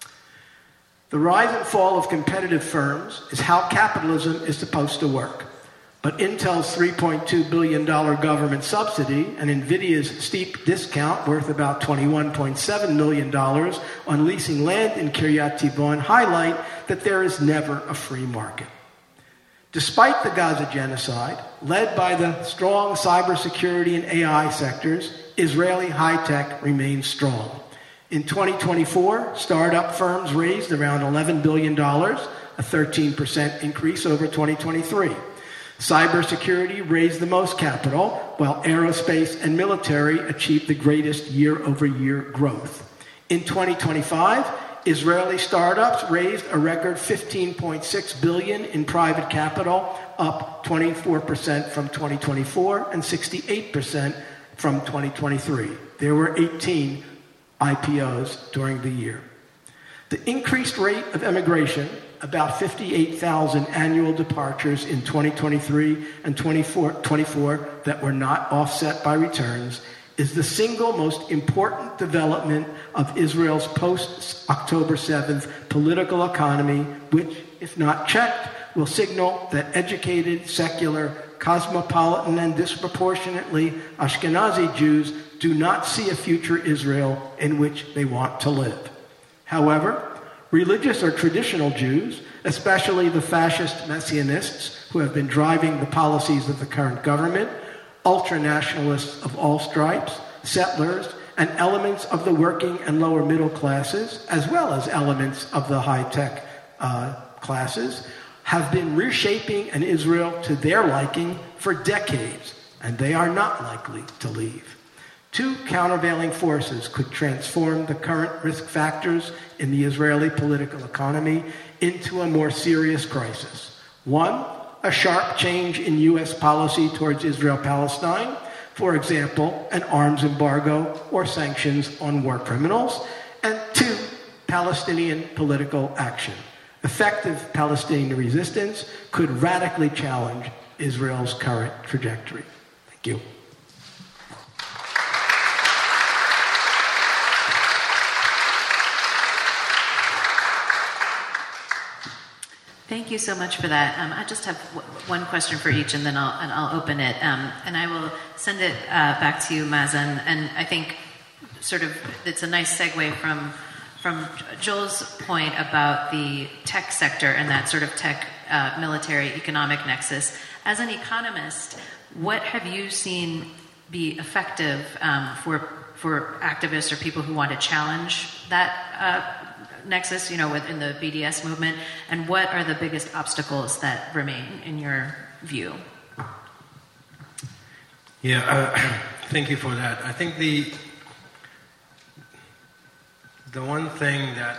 The rise and fall of competitive firms is how capitalism is supposed to work. But Intel's $3.2 billion government subsidy and NVIDIA's steep discount worth about $21.7 million on leasing land in Kiryat Tivon highlight that there is never a free market. Despite the Gaza genocide, led by the strong cybersecurity and AI sectors, Israeli high-tech remains strong. In 2024, startup firms raised around $11 billion, a 13% increase over 2023. Cybersecurity raised the most capital, while aerospace and military achieved the greatest year-over-year growth. In 2025, Israeli startups raised a record $15.6 billion in private capital, up 24% from 2024 and 68% from 2023. There were 18 IPOs during the year. The increased rate of emigration, about 58,000 annual departures in 2023 and 2024 that were not offset by returns, is the single most important development of Israel's post-October 7th political economy, which, if not checked, will signal that educated, secular, cosmopolitan, and disproportionately Ashkenazi Jews do not see a future Israel in which they want to live. However, religious or traditional Jews, especially the fascist messianists who have been driving the policies of the current government, ultranationalists of all stripes, settlers, and elements of the working and lower middle classes, as well as elements of the high-tech classes, have been reshaping an Israel to their liking for decades, and they are not likely to leave. Two countervailing forces could transform the current risk factors in the Israeli political economy into a more serious crisis. One, a sharp change in U.S. policy towards Israel-Palestine, for example, an arms embargo or sanctions on war criminals, and two, Palestinian political action. Effective Palestinian resistance could radically challenge Israel's current trajectory. Thank you. Thank you so much for that. I just have one question for each, and then I'll open it, and I will send it back to you, Mazen. And I think sort of it's a nice segue from Joel's point about the tech sector and that sort of tech military economic nexus. As an economist, what have you seen be effective for activists or people who want to challenge that nexus, within the BDS movement, and what are the biggest obstacles that remain in your view? Yeah, thank you for that. I think the one thing that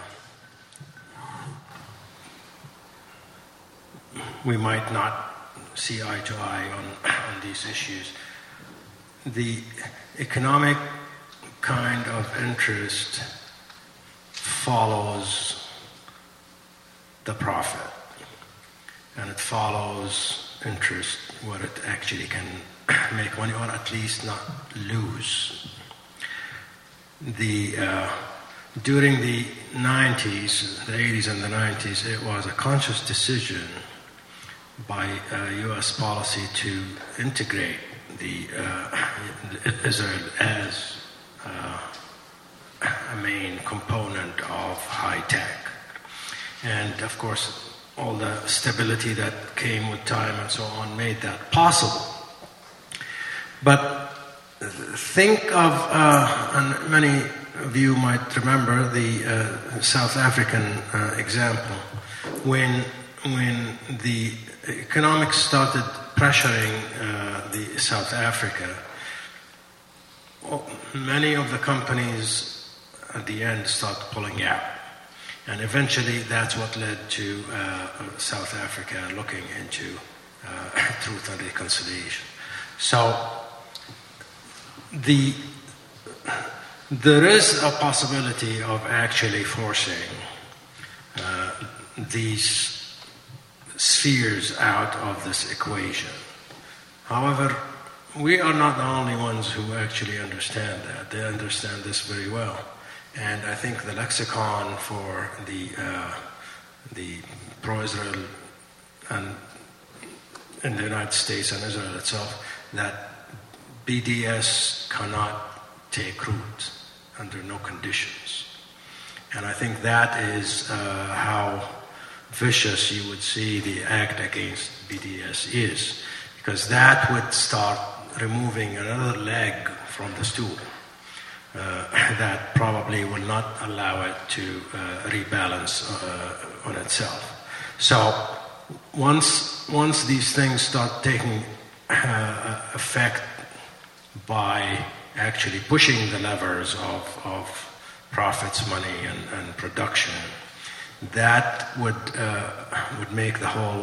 we might not see eye to eye on these issues. The economic kind of interest follows the profit, and it follows interest where it actually can make money or at least not lose. During the 90s, the 80s and the 90s, it was a conscious decision by U.S. policy to integrate Israel as a main component of high tech. And of course, all the stability that came with time and so on made that possible. But think of, and many of you might remember the South African example, when the economics started pressuring the South Africa, many of the companies at the end started pulling out. And eventually that's what led to South Africa looking into truth and reconciliation. So there is a possibility of actually forcing these spheres out of this equation. However, we are not the only ones who actually understand that. They understand this very well. And I think the lexicon for the pro-Israel and in the United States and Israel itself, that BDS cannot take root under no conditions. And I think that is how vicious you would see the act against BDS is, because that would start removing another leg from the stool that probably will not allow it to rebalance on itself. So once these things start taking effect by actually pushing the levers of profits, money, and production, that would make the whole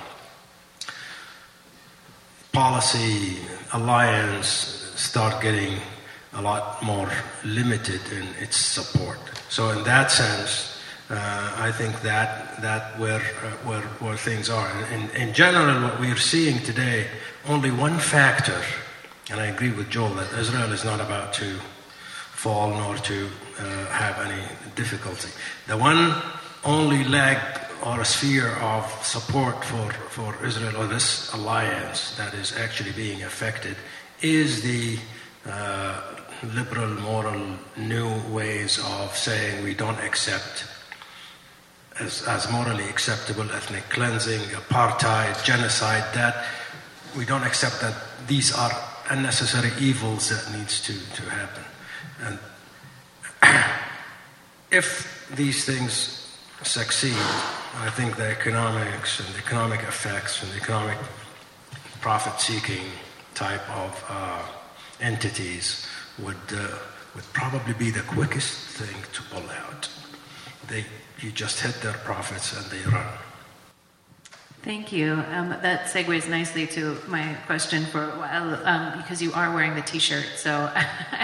policy alliance start getting a lot more limited in its support. So in that sense, I think that where things are. In general, what we are seeing today, only one factor, and I agree with Joel that Israel is not about to fall nor to have any difficulty. The one only leg or a sphere of support for Israel or this alliance that is actually being affected is the liberal, moral, new ways of saying we don't accept as morally acceptable ethnic cleansing, apartheid, genocide, that we don't accept that these are unnecessary evils that needs to happen. And if these things succeed, I think the economics and the economic effects and the economic profit-seeking type of entities would probably be the quickest thing to pull out. You just hit their profits and they run. Thank you. That segues nicely to my question for a while, because you are wearing the T-shirt. So I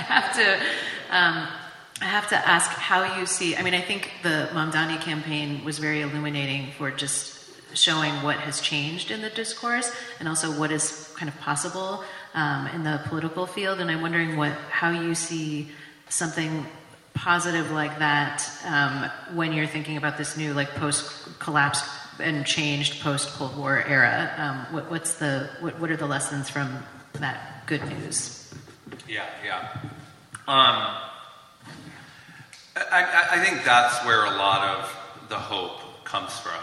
have to ask how you see. I mean, I think the Mamdani campaign was very illuminating for just showing what has changed in the discourse and also what is kind of possible in the political field. And I'm wondering how you see something positive like that when you're thinking about this new, like, post-collapse and changed post-Cold War era. What are the lessons from that good news? Yeah. I think that's where a lot of the hope comes from.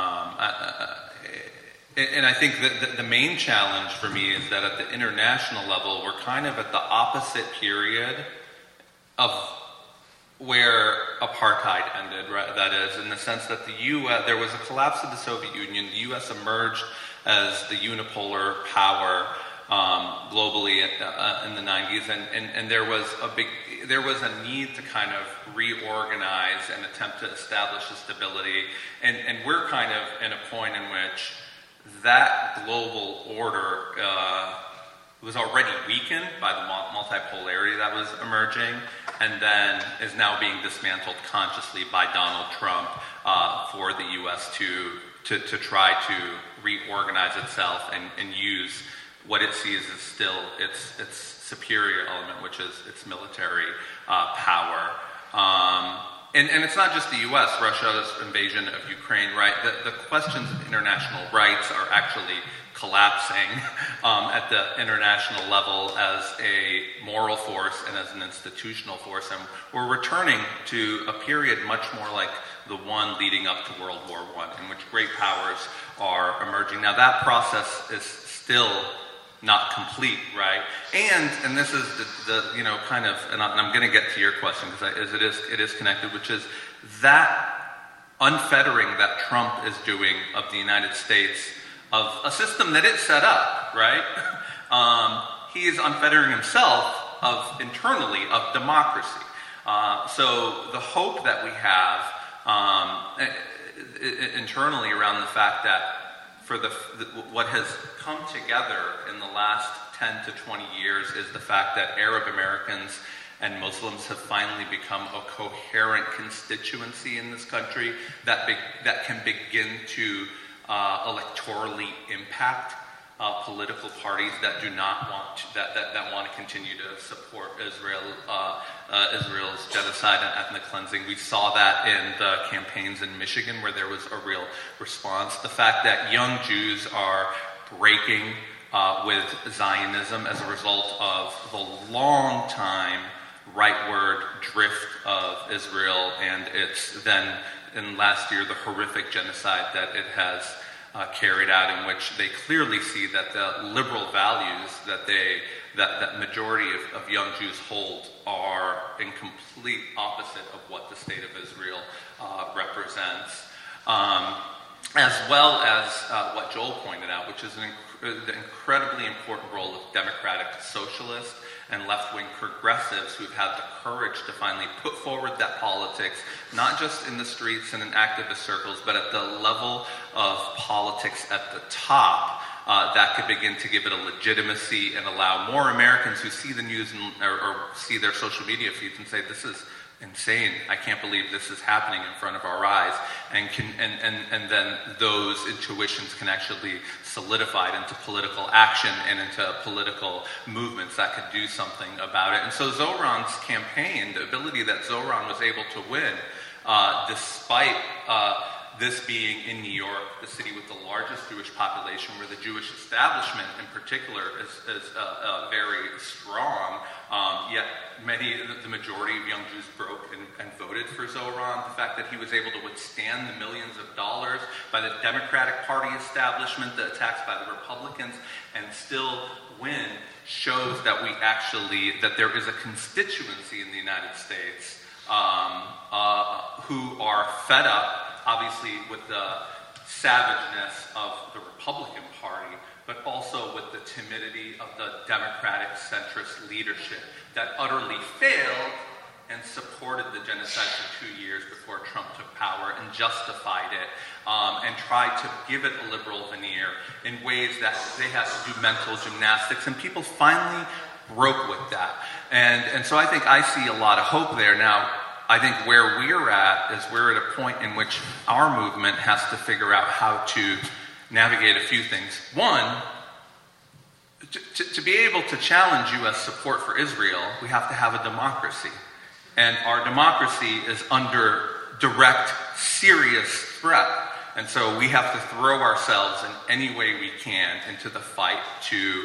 And I think that the main challenge for me is that at the international level, we're kind of at the opposite period of where apartheid ended, right? That is, in the sense that the U.S., there was a collapse of the Soviet Union, the U.S. emerged as the unipolar power globally in the 90s, and there was a need to kind of reorganize and attempt to establish a stability, and we're kind of in a point in which that global order was already weakened by the multipolarity that was emerging, and then is now being dismantled consciously by Donald Trump for the U.S. to try to reorganize itself and use what it sees as still its superior element, which is its military power. And it's not just the U.S. Russia's invasion of Ukraine, right? The questions of international rights are actually collapsing at the international level as a moral force and as an institutional force. And we're returning to a period much more like the one leading up to World War I, in which great powers are emerging. Now, that process is still not complete, right? And this is the kind of, and I'm going to get to your question because it is connected, which is that unfettering that Trump is doing of the United States, of a system that it set up, right? He is unfettering himself internally of democracy. So the hope that we have internally around the fact that for what has come together in the last 10 to 20 years is the fact that Arab Americans and Muslims have finally become a coherent constituency in this country that can begin to electorally impact political parties that do not want that want to continue to support Israel's genocide and ethnic cleansing. We saw that in the campaigns in Michigan, where there was a real response. The fact that young Jews are breaking with Zionism as a result of the long time rightward drift of Israel and its then, in last year, the horrific genocide that it has carried out, in which they clearly see that the liberal values that majority of young Jews hold are in complete opposite of what the state of Israel represents. As well as what Joel pointed out, which is the incredibly important role of democratic socialists and left-wing progressives who've had the courage to finally put forward that politics, not just in the streets and in activist circles, but at the level of politics at the top, that could begin to give it a legitimacy and allow more Americans who see the news or see their social media feeds and say, this is insane, I can't believe this is happening in front of our eyes, and then those intuitions can actually solidify into political action and into political movements that could do something about it. And so Zohran's campaign, the ability that Zohran was able to win, despite this being in New York, the city with the largest Jewish population, where the Jewish establishment in particular is very strong, yet the majority of young Jews broke and voted for Zohran. The fact that he was able to withstand the millions of dollars by the Democratic Party establishment, the attacks by the Republicans, and still win, shows that that there is a constituency in the United States who are fed up, obviously, with the savageness of the Republican Party, but also with the timidity of the Democratic centrist leadership that utterly failed and supported the genocide for 2 years before Trump took power and justified it, and tried to give it a liberal veneer in ways that they had to do mental gymnastics, and people finally broke with that. And so I think I see a lot of hope there. Now, I think where we're at is we're at a point in which our movement has to figure out how to navigate a few things. One, to be able to challenge U.S. support for Israel, we have to have a democracy. And our democracy is under direct, serious threat. And so we have to throw ourselves in any way we can into the fight to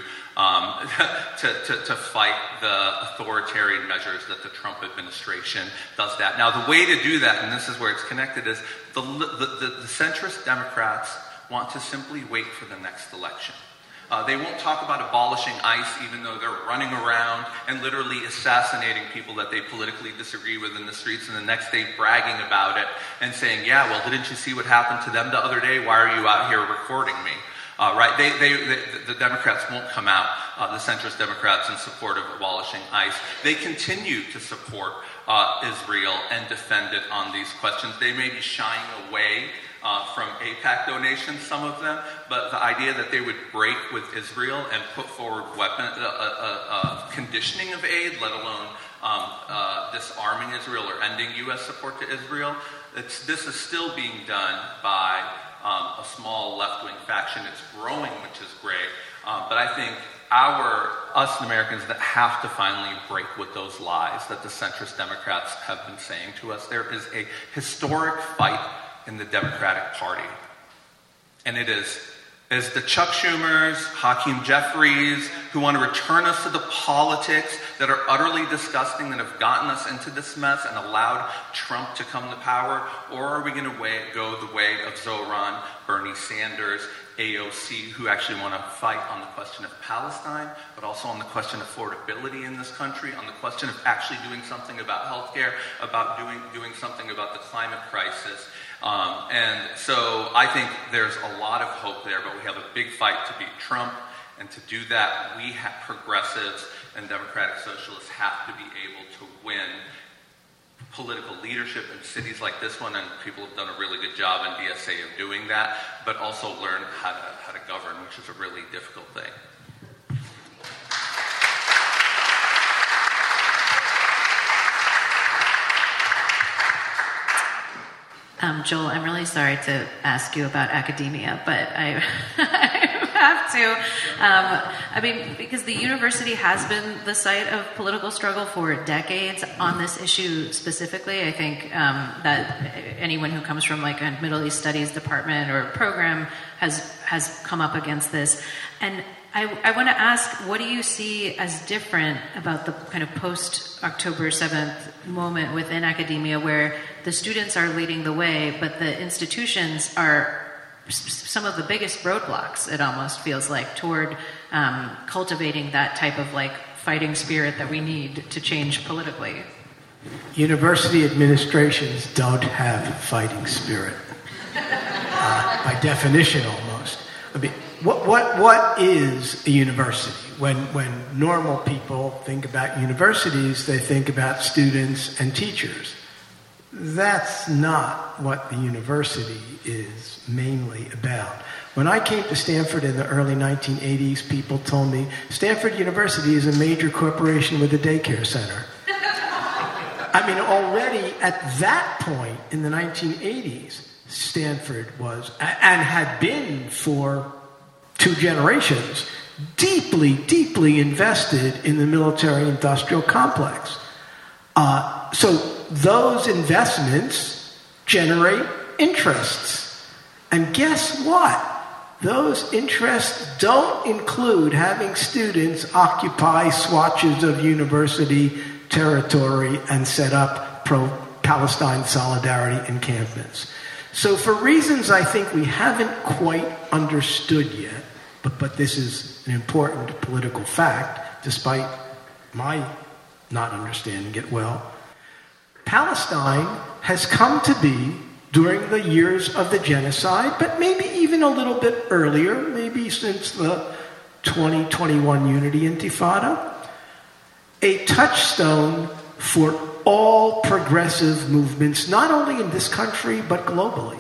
fight the authoritarian measures that the Trump administration does that. Now, the way to do that, and this is where it's connected, is the centrist Democrats want to simply wait for the next election. They won't talk about abolishing ICE, even though they're running around and literally assassinating people that they politically disagree with in the streets, and the next day bragging about it and saying, yeah, well, didn't you see what happened to them the other day? Why are you out here recording me? Right? The Democrats won't come out, the centrist Democrats, in support of abolishing ICE. They continue to support Israel and defend it on these questions. They may be shying away from AIPAC donations, some of them, but the idea that they would break with Israel and put forward conditioning of aid, let alone disarming Israel or ending U.S. support to Israel, this is still being done by a small left-wing faction. It's growing, which is great, but I think us Americans that have to finally break with those lies that the centrist Democrats have been saying to us. There is a historic fight in the Democratic Party. And it is the Chuck Schumers, Hakeem Jeffries, who want to return us to the politics that are utterly disgusting, that have gotten us into this mess and allowed Trump to come to power? Or are we going to go the way of Zoran, Bernie Sanders, AOC, who actually want to fight on the question of Palestine, but also on the question of affordability in this country, on the question of actually doing something about healthcare, about doing something about the climate crisis? And so I think there's a lot of hope there, but we have a big fight to beat Trump. And to do that, we have progressives and democratic socialists have to be able to win political leadership in cities like this one, and people have done a really good job in DSA of doing that, but also learn how to govern, which is a really difficult thing. Joel, I'm really sorry to ask you about academia, but I have to. Because the university has been the site of political struggle for decades on this issue specifically. I think that anyone who comes from like a Middle East Studies department or program has come up against this. And I want to ask, what do you see as different about the kind of post-October 7th moment within academia where the students are leading the way, but the institutions are some of the biggest roadblocks, it almost feels like, toward cultivating that type of like fighting spirit that we need to change politically? University administrations don't have fighting spirit, by definition almost. I mean, what is a university? When normal people think about universities, they think about students and teachers. That's not what the university is mainly about. When I came to Stanford in the early 1980s, people told me, Stanford University is a major corporation with a daycare center. I mean, already at that point in the 1980s, Stanford was, and had been for 2 generations, deeply, deeply invested in the military-industrial complex. So those investments generate interests. And guess what? Those interests don't include having students occupy swatches of university territory and set up pro-Palestine solidarity encampments. So for reasons I think we haven't quite understood yet, but this is an important political fact, despite my not understanding it well, Palestine has come to be, during the years of the genocide, but maybe even a little bit earlier, maybe since the 2021 Unity Intifada, a touchstone for all progressive movements, not only in this country, but globally.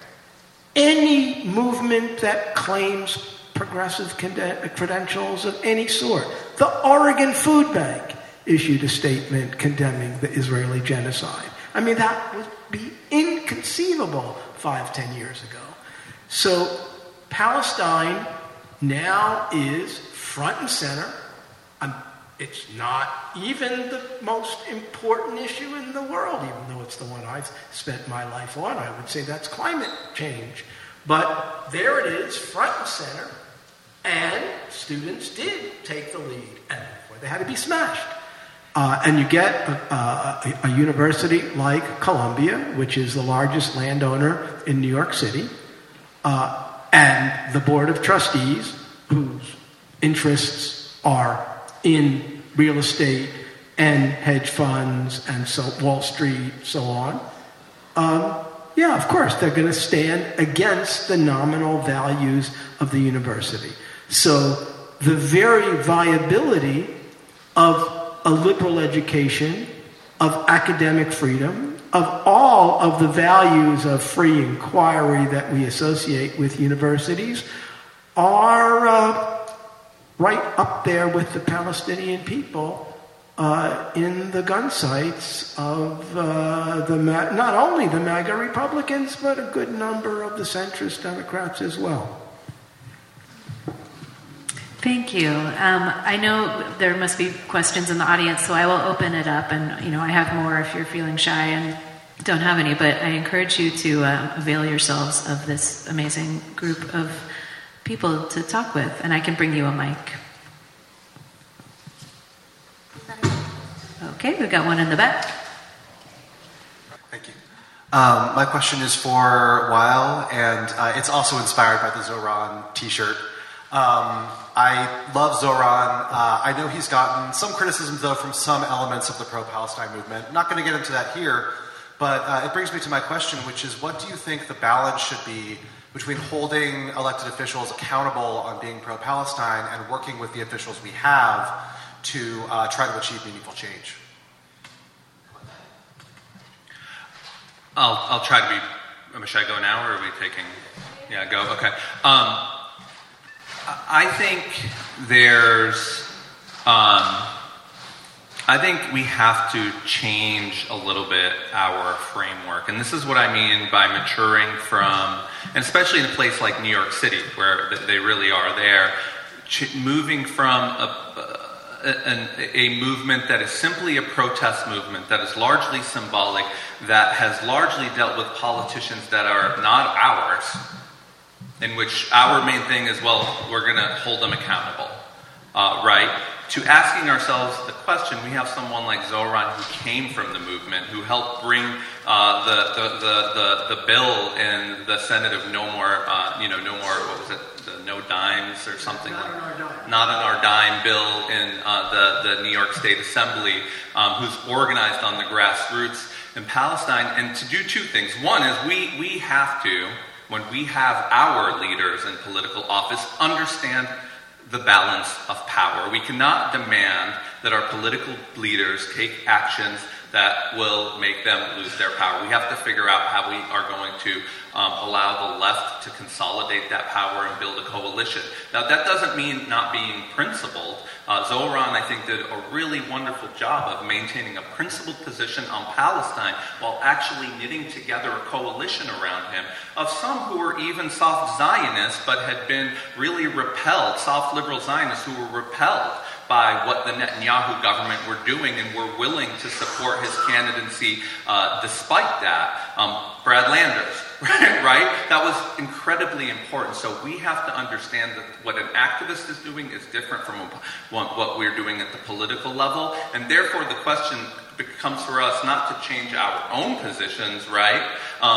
Any movement that claims progressive credentials of any sort. The Oregon Food Bank issued a statement condemning the Israeli genocide. I mean, that would be inconceivable 5-10 years ago. So Palestine now is front and center. It's not even the most important issue in the world, even though it's the one I've spent my life on. I would say that's climate change. But there it is, front and center, and students did take the lead, and therefore they had to be smashed. And you get a university like Columbia, which is the largest landowner in New York City, and the Board of Trustees, whose interests are in real estate and hedge funds and so Wall Street, so on. Yeah, of course, they're going to stand against the nominal values of the university. So the very viability of a liberal education, of academic freedom, of all all of the values of free inquiry that we associate with universities are right up there with the Palestinian people in the gun sights of not only the MAGA Republicans, but a good number of the centrist Democrats as well. Thank you. I know there must be questions in the audience, so I will open it up. And, I have more if you're feeling shy and don't have any, but I encourage you to avail yourselves of this amazing group of people to talk with. And I can bring you a mic. Okay, we've got one in the back. Thank you. My question is for Weil, and it's also inspired by the Zoran t-shirt. I love Zoran. I know he's gotten some criticism, though, from some elements of the pro-Palestine movement. I'm not going to get into that here, but it brings me to my question, which is, what do you think the balance should be between holding elected officials accountable on being pro-Palestine and working with the officials we have to try to achieve meaningful change? I'll try to be... Should I go now, or are we taking... Yeah, go. Okay. I think I think we have to change a little bit our framework. And this is what I mean by maturing from, and especially in a place like New York City, where they really are there, moving from a movement that is simply a protest movement, that is largely symbolic, that has largely dealt with politicians that are not ours, in which our main thing is, well, we're going to hold them accountable, right? To asking ourselves the question, we have someone like Zoran who came from the movement, who helped bring the bill in the Senate of no more, what was it, the no dimes or something like that. Not on our dime bill in the New York State Assembly, who's organized on the grassroots in Palestine, and to do two things. One is we have to, when we have our leaders in political office, understand the balance of power. We cannot demand that our political leaders take actions that will make them lose their power. We have to figure out how we are going to allow the left to consolidate that power and build a coalition. Now, that doesn't mean not being principled. Zoran, I think, did a really wonderful job of maintaining a principled position on Palestine while actually knitting together a coalition around him of some who were even soft Zionists but had been really repelled, soft liberal Zionists who were repelled by what the Netanyahu government were doing and were willing to support his candidacy despite that. Brad Landers, right? That was incredibly important. So we have to understand that what an activist is doing is different from what we're doing at the political level. And therefore the question becomes for us not to change our own positions, right?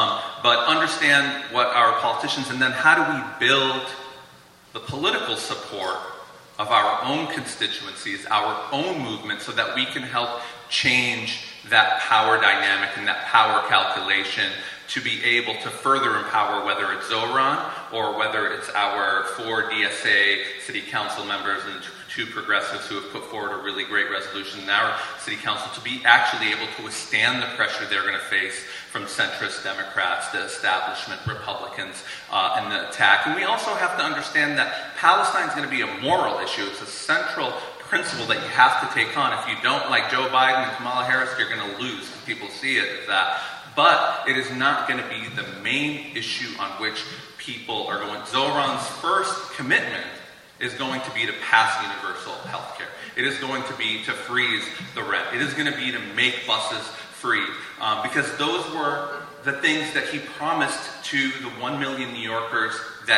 But understand what our politicians, and then how do we build the political support of our own constituencies, our own movement, so that we can help change that power dynamic and that power calculation to be able to further empower, whether it's Zoran or whether it's our 4 DSA city council members and 2 progressives who have put forward a really great resolution in our city council to be actually able to withstand the pressure they're going to face from centrist Democrats, the establishment, Republicans, and the attack. And we also have to understand that Palestine is going to be a moral issue. It's a central principle that you have to take on. If you don't, like Joe Biden and Kamala Harris, you're going to lose. People see it as that. But it is not going to be the main issue on which people are going. Zoran's first commitment is going to be to pass universal health care. It is going to be to freeze the rent. It is going to be to make buses free. Because those were the things that he promised to the 1 million New Yorkers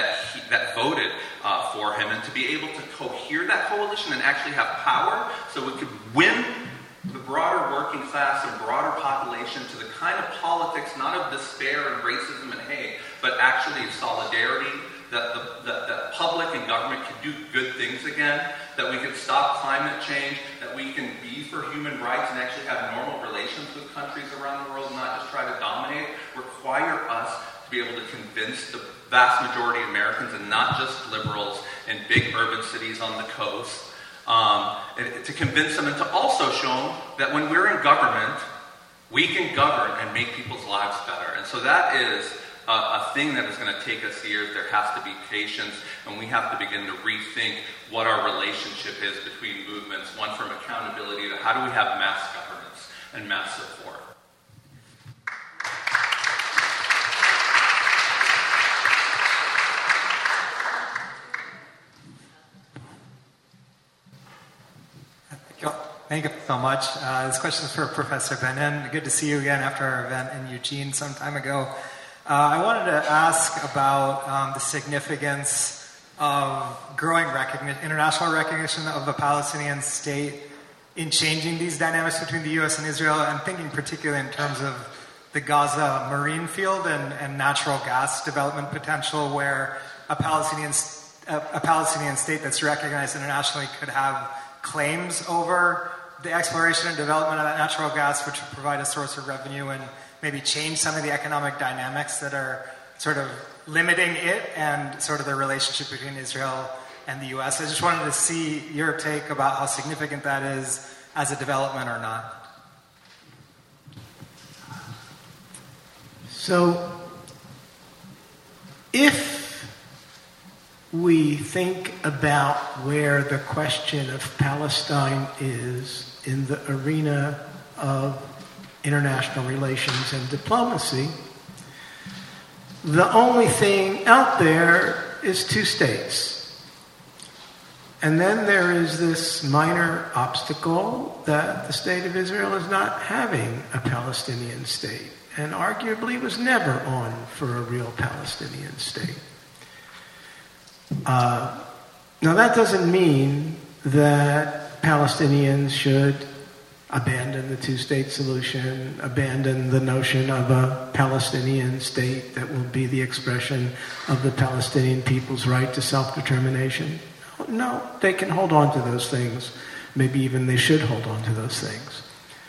that voted for him. And to be able to cohere that coalition and actually have power so we could win the broader working class and broader population to the kind of politics, not of despair and racism and hate, but actually of solidarity, that the public and government can do good things again, that we can stop climate change, that we can be for human rights and actually have normal relations with countries around the world and not just try to dominate, require us to be able to convince the vast majority of Americans and not just liberals in big urban cities on the coast, to convince them and to also show them that when we're in government, We can govern and make people's lives better. And so that is a thing that is going to take us years. There has to be patience, and we have to begin to rethink what our relationship is between movements, one from accountability to how do we have mass governance and mass support. Thank you so much. This question is for Professor Benin. Good to see you again after our event in Eugene some time ago. I wanted to ask about the significance of growing international recognition of the Palestinian state in changing these dynamics between the U.S. and Israel. I'm thinking particularly in terms of the Gaza marine field and natural gas development potential, where a Palestinian state that's recognized internationally could have claims over the exploration and development of that natural gas, which would provide a source of revenue and maybe change some of the economic dynamics that are sort of limiting it and sort of the relationship between Israel and the U.S. I just wanted to see your take about how significant that is as a development or not. So, if we think about where the question of Palestine is in the arena of international relations and diplomacy, the only thing out there is two states. And then there is this minor obstacle that the state of Israel is not having a Palestinian state, and arguably was never on for a real Palestinian state. Now that doesn't mean that Palestinians should abandon the two-state solution, abandon the notion of a Palestinian state that will be the expression of the Palestinian people's right to self-determination. No, they can hold on to those things. Maybe even they should hold on to those things.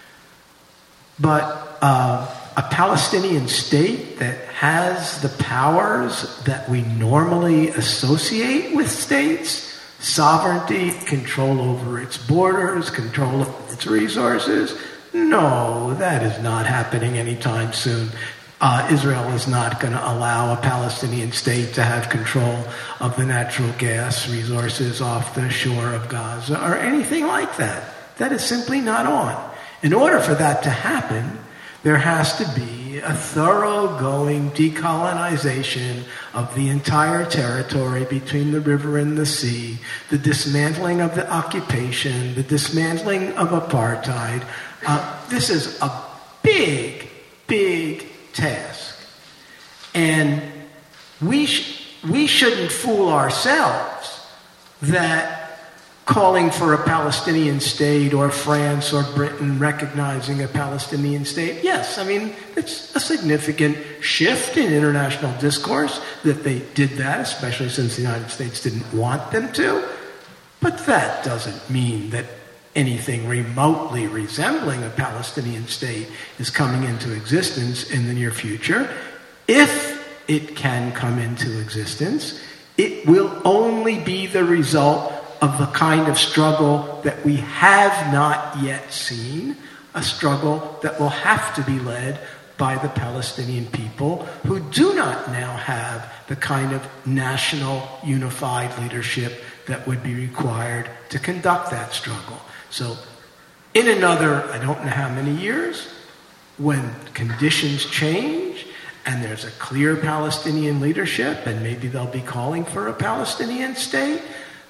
But a Palestinian state that has the powers that we normally associate with states, sovereignty, control over its borders, control over its resources, no, that is not happening anytime soon. Israel is not going to allow a Palestinian state to have control of the natural gas resources off the shore of Gaza or anything like that. That is simply not on. In order for that to happen, there has to be a thoroughgoing decolonization of the entire territory between the river and the sea, the dismantling of the occupation, the dismantling of apartheid. This is a big, big task. And we shouldn't fool ourselves that calling for a Palestinian state or France or Britain recognizing a Palestinian state, yes, I mean, it's a significant shift in international discourse that they did that, especially since the United States didn't want them to. But that doesn't mean that anything remotely resembling a Palestinian state is coming into existence in the near future. If it can come into existence, it will only be the result of the kind of struggle that we have not yet seen, a struggle that will have to be led by the Palestinian people, who do not now have the kind of national unified leadership that would be required to conduct that struggle. So in another, I don't know how many years, when conditions change and there's a clear Palestinian leadership and maybe they'll be calling for a Palestinian state,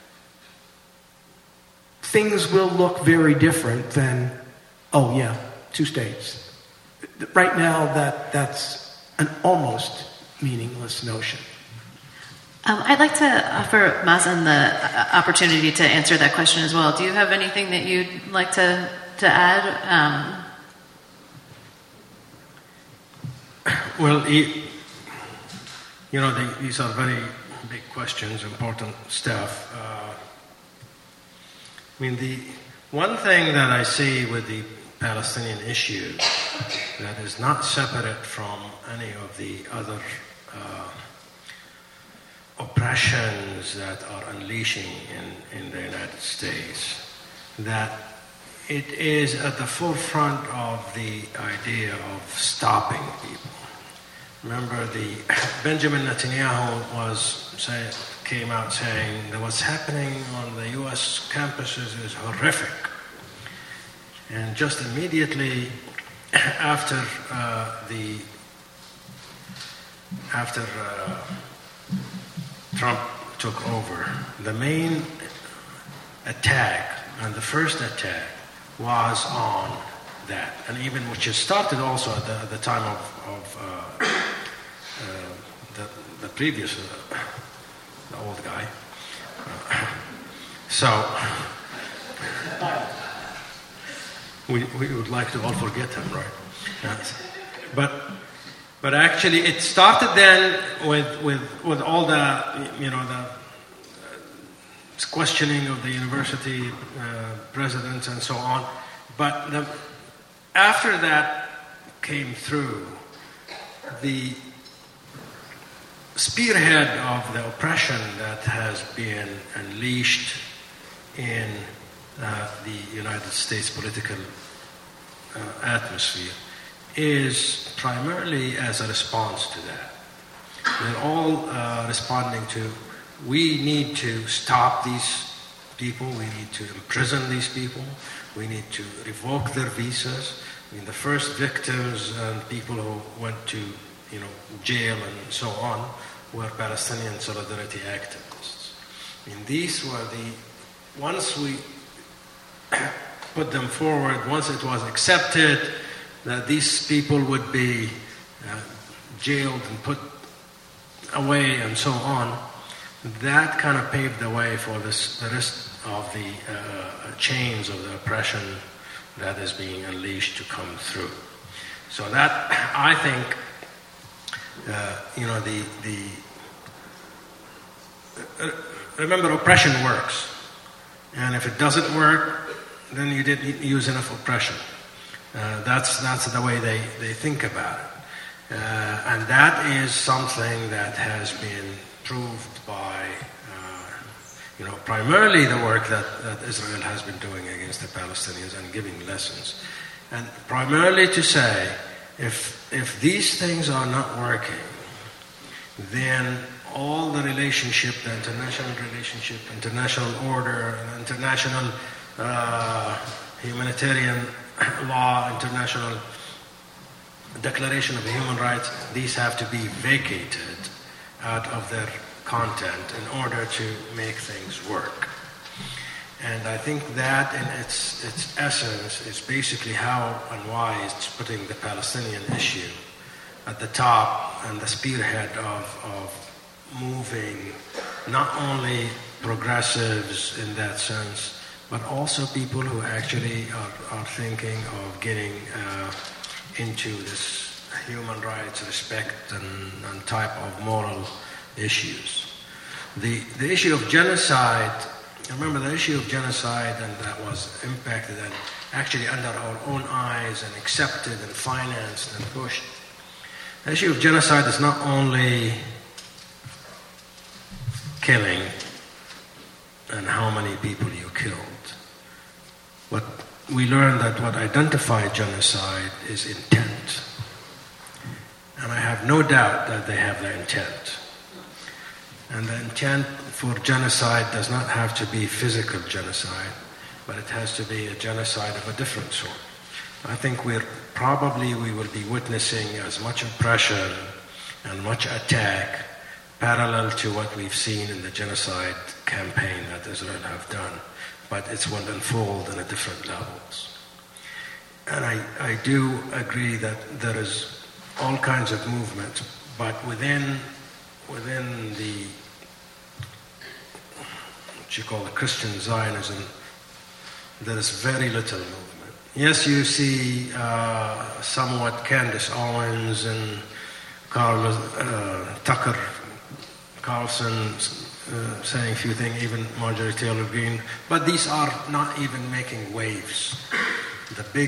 things will look very different than, oh yeah, two states. Right now, that's an almost meaningless notion. I'd like to offer Mazen the opportunity to answer that question as well. Do you have anything that you'd like to add? Well, these are very big questions, important stuff. I mean, the one thing that I see with the Palestinian issue that is not separate from any of the other oppressions that are unleashing in the United States, that it is at the forefront of the idea of stopping people. Remember, Benjamin Netanyahu came out saying that what's happening on the U.S. campuses is horrific. And just immediately after Trump took over, the main attack, and the first attack, was on that, and even which has started also at the time of the previous, the old guy. So we would like to all forget him, right? Yes. But actually, it started then with all the the questioning of the university presidents and so on. But after that came through, the spearhead of the oppression that has been unleashed in the United States political atmosphere is primarily as a response to that. They're all responding to, we need to stop these people, we need to imprison these people, we need to revoke their visas. I mean, the first victims and people who went to jail and so on were Palestinian solidarity activists. I mean, these were once we put them forward, once it was accepted that these people would be jailed and put away and so on, that kind of paved the way for the rest of the chains of the oppression that is being unleashed to come through. So that, I think, remember, oppression works. And if it doesn't work, then you didn't use enough oppression. That's the way they think about it. And that is something that has been proved by, primarily the work that Israel has been doing against the Palestinians and giving lessons. And primarily to say, if these things are not working, then all the relationship, the international relationship, international order, international humanitarian law, international declaration of human rights, these have to be vacated out of their content in order to make things work. And I think that in its essence is basically how and why it's putting the Palestinian issue at the top and the spearhead of moving not only progressives in that sense, but also people who actually are thinking of getting into this human rights, respect, and type of moral issues. The issue of genocide, remember the issue of genocide, and that was impacted and actually under our own eyes and accepted and financed and pushed. The issue of genocide is not only killing and how many people you killed. But we learned that what identified genocide is intent. And I have no doubt that they have the intent. And the intent for genocide does not have to be physical genocide, but it has to be a genocide of a different sort. I think we will be witnessing as much oppression and much attack parallel to what we've seen in the genocide campaign that Israel have done, but it will unfold in different levels. And I do agree that there is all kinds of movement, but within the what you call the Christian Zionism, there is very little movement. Yes, you see somewhat Candace Owens and Tucker Carlson saying a few things, even Marjorie Taylor Greene, but these are not even making waves. The big,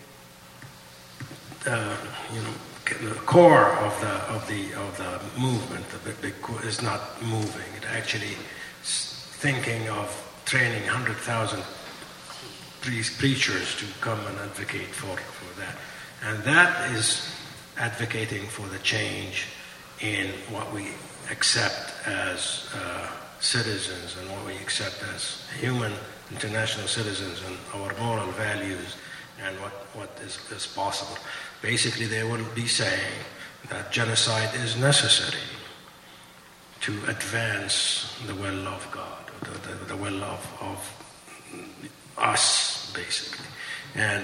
the core of the movement, the big core, is not moving. It actually thinking of training 100,000 preachers to come and advocate for that. And that is advocating for the change in what we accept as citizens and what we accept as human international citizens and our moral values and what is possible. Basically, they will be saying that genocide is necessary to advance the will of God, the will of us, basically. And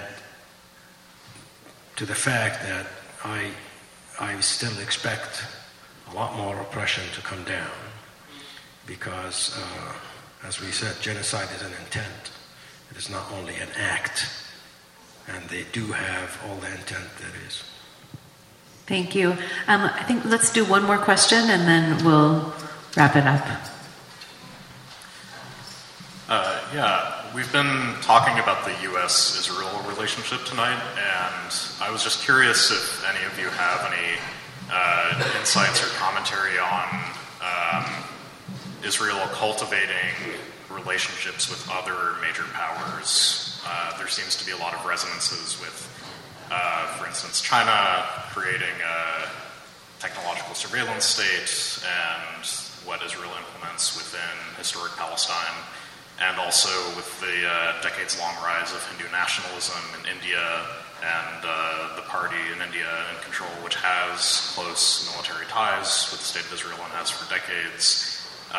to the fact that I still expect a lot more oppression to come down because, as we said, genocide is an intent. It is not only an act. And they do have all the intent there is. Thank you. I think let's do one more question and then we'll wrap it up. We've been talking about the U.S.-Israel relationship tonight, and I was just curious if any of you have any insights or commentary on Israel cultivating relationships with other major powers. There seems to be a lot of resonances with, for instance, China creating a technological surveillance state and what Israel implements within historic Palestine, and also with the decades-long rise of Hindu nationalism in India and the party in India in control, which has close military ties with the State of Israel and has for decades.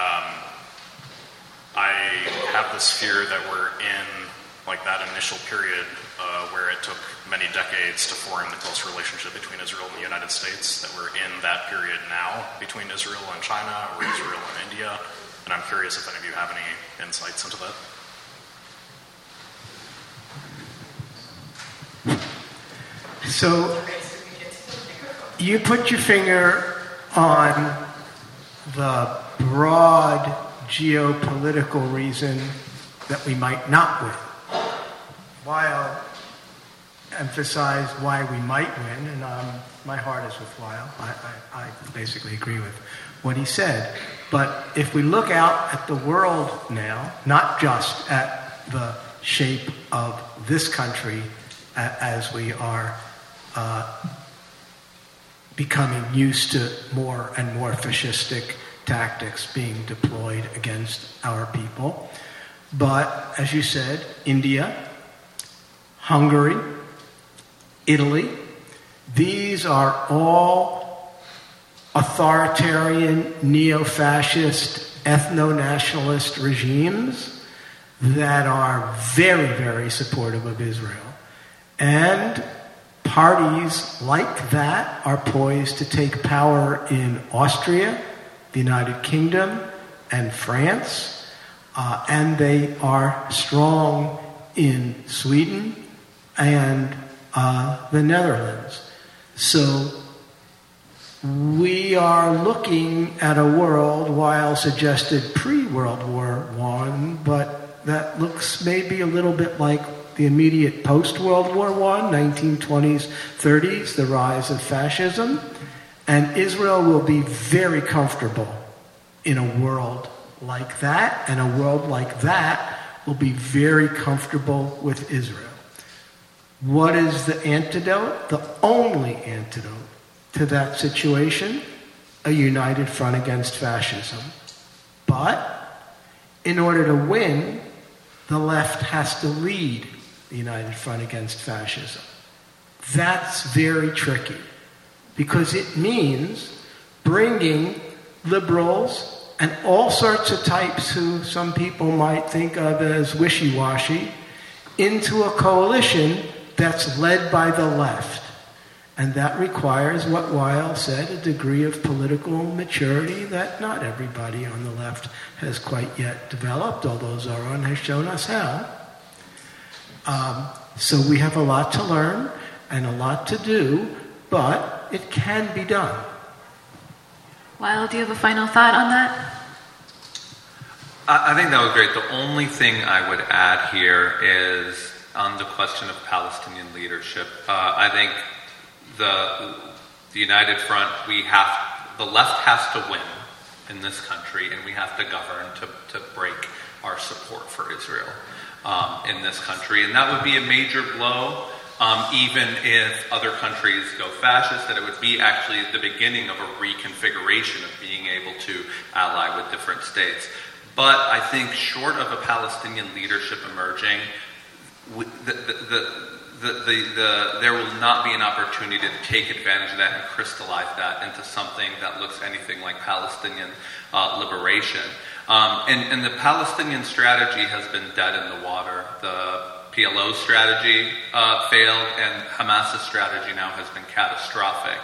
I have this fear that we're in like that initial period where it took many decades to form the close relationship between Israel and the United States, that we're in that period now between Israel and China or Israel and India. And I'm curious if any of you have any insights into that. So you put your finger on the broad geopolitical reason that we might not win, while emphasized why we might win, and my heart is with Weil. I basically agree with what he said. But if we look out at the world now, not just at the shape of this country as we are becoming used to more and more fascistic tactics being deployed against our people, but as you said, India, Hungary, Italy, these are all authoritarian, neo-fascist, ethno-nationalist regimes that are very, very supportive of Israel. And parties like that are poised to take power in Austria, the United Kingdom, and France, and they are strong in Sweden and the Netherlands. So we are looking at a world, Weil suggested pre-World War I, but that looks maybe a little bit like the immediate post-World War I, 1920s, 30s, the rise of fascism. And Israel will be very comfortable in a world like that, and a world like that will be very comfortable with Israel. What is the antidote? The only antidote to that situation? A united front against fascism. But in order to win, the left has to lead the united front against fascism. That's very tricky, because it means bringing liberals and all sorts of types who some people might think of as wishy-washy into a coalition that's led by the left. And that requires, what Weil said, a degree of political maturity that not everybody on the left has quite yet developed, although Zoran has shown us how. So we have a lot to learn and a lot to do, but it can be done. Weil, do you have a final thought on that? I think that was great. The only thing I would add here is on the question of Palestinian leadership. I think the United Front, the left has to win in this country, and we have to govern to break our support for Israel in this country. And that would be a major blow even if other countries go fascist, that it would be actually the beginning of a reconfiguration of being able to ally with different states. But I think short of a Palestinian leadership emerging, there will not be an opportunity to take advantage of that and crystallize that into something that looks anything like Palestinian liberation. And the Palestinian strategy has been dead in the water. The PLO strategy failed, and Hamas's strategy now has been catastrophic.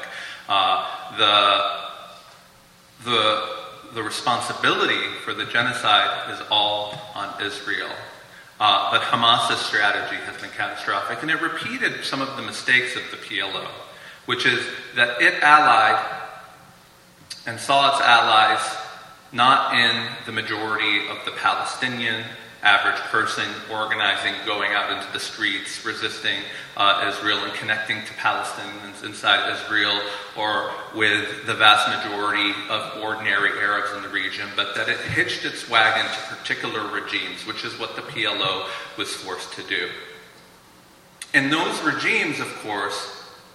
The responsibility for the genocide is all on Israel. But Hamas's strategy has been catastrophic, and it repeated some of the mistakes of the PLO, which is that it allied and saw its allies not in the majority of the Palestinian average person organizing, going out into the streets, resisting Israel and connecting to Palestinians inside Israel, or with the vast majority of ordinary Arabs in the region, but that it hitched its wagon to particular regimes, which is what the PLO was forced to do. And those regimes, of course,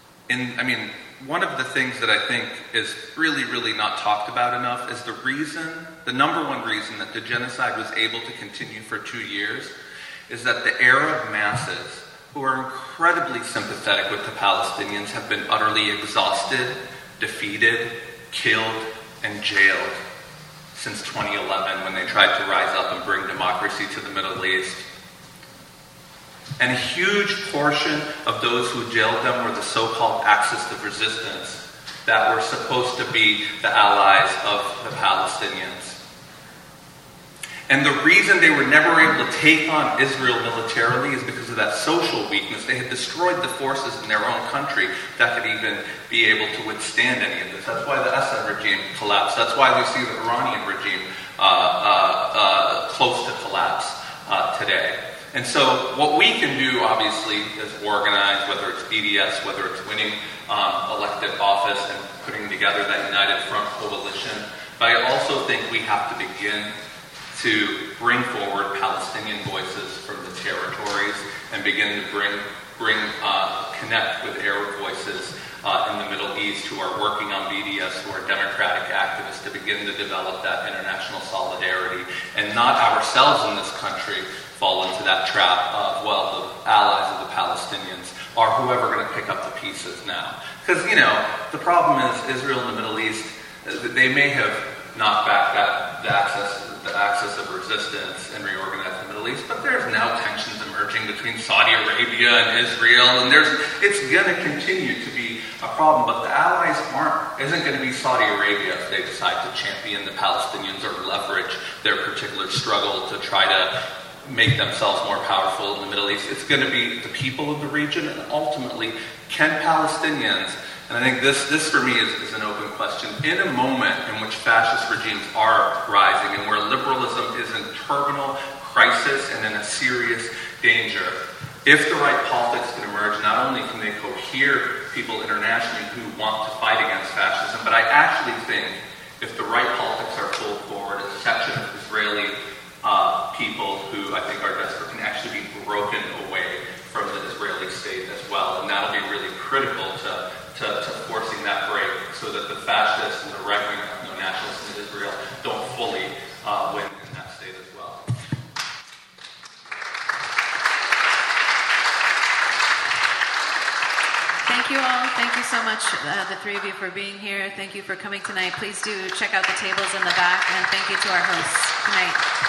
one of the things that I think is really, really not talked about enough is the number one reason that the genocide was able to continue for 2 years is that the Arab masses, who are incredibly sympathetic with the Palestinians, have been utterly exhausted, defeated, killed, and jailed since 2011 when they tried to rise up and bring democracy to the Middle East. And a huge portion of those who jailed them were the so-called Axis of Resistance that were supposed to be the allies of the Palestinians. And the reason they were never able to take on Israel militarily is because of that social weakness. They had destroyed the forces in their own country that could even be able to withstand any of this. That's why the Assad regime collapsed. That's why we see the Iranian regime close to collapse today. And so what we can do, obviously, is organize, whether it's BDS, whether it's winning elected office and putting together that United Front coalition. But I also think we have to begin to bring forward Palestinian voices from the territories and begin to connect with Arab voices in the Middle East who are working on BDS, who are democratic activists, to begin to develop that international solidarity, and not ourselves in this country fall into that trap of, well, the allies of the Palestinians are whoever going to pick up the pieces now. Because, the problem is Israel and the Middle East, they may have knocked back the axis of resistance and reorganized the Middle East, but there's now tensions emerging between Saudi Arabia and Israel, and it's going to continue to be a problem. But the allies isn't going to be Saudi Arabia if they decide to champion the Palestinians or leverage their particular struggle to try to make themselves more powerful in the Middle East. It's going to be the people of the region, and ultimately, can Palestinians, and I think this for me is an open question, in a moment in which fascist regimes are rising and where liberalism is in terminal crisis and in a serious danger, if the right politics can emerge, not only can they cohere people internationally who want to fight against fascism, but I actually think if the right politics are pulled forward, a section of Israeli people who I think are desperate can actually be broken away from the Israeli state as well. And that'll be really critical to forcing that break so that the fascists and the right-wing nationalists in Israel don't fully win in that state as well. Thank you all. Thank you so much, the three of you, for being here. Thank you for coming tonight. Please do check out the tables in the back, and thank you to our hosts. Good night.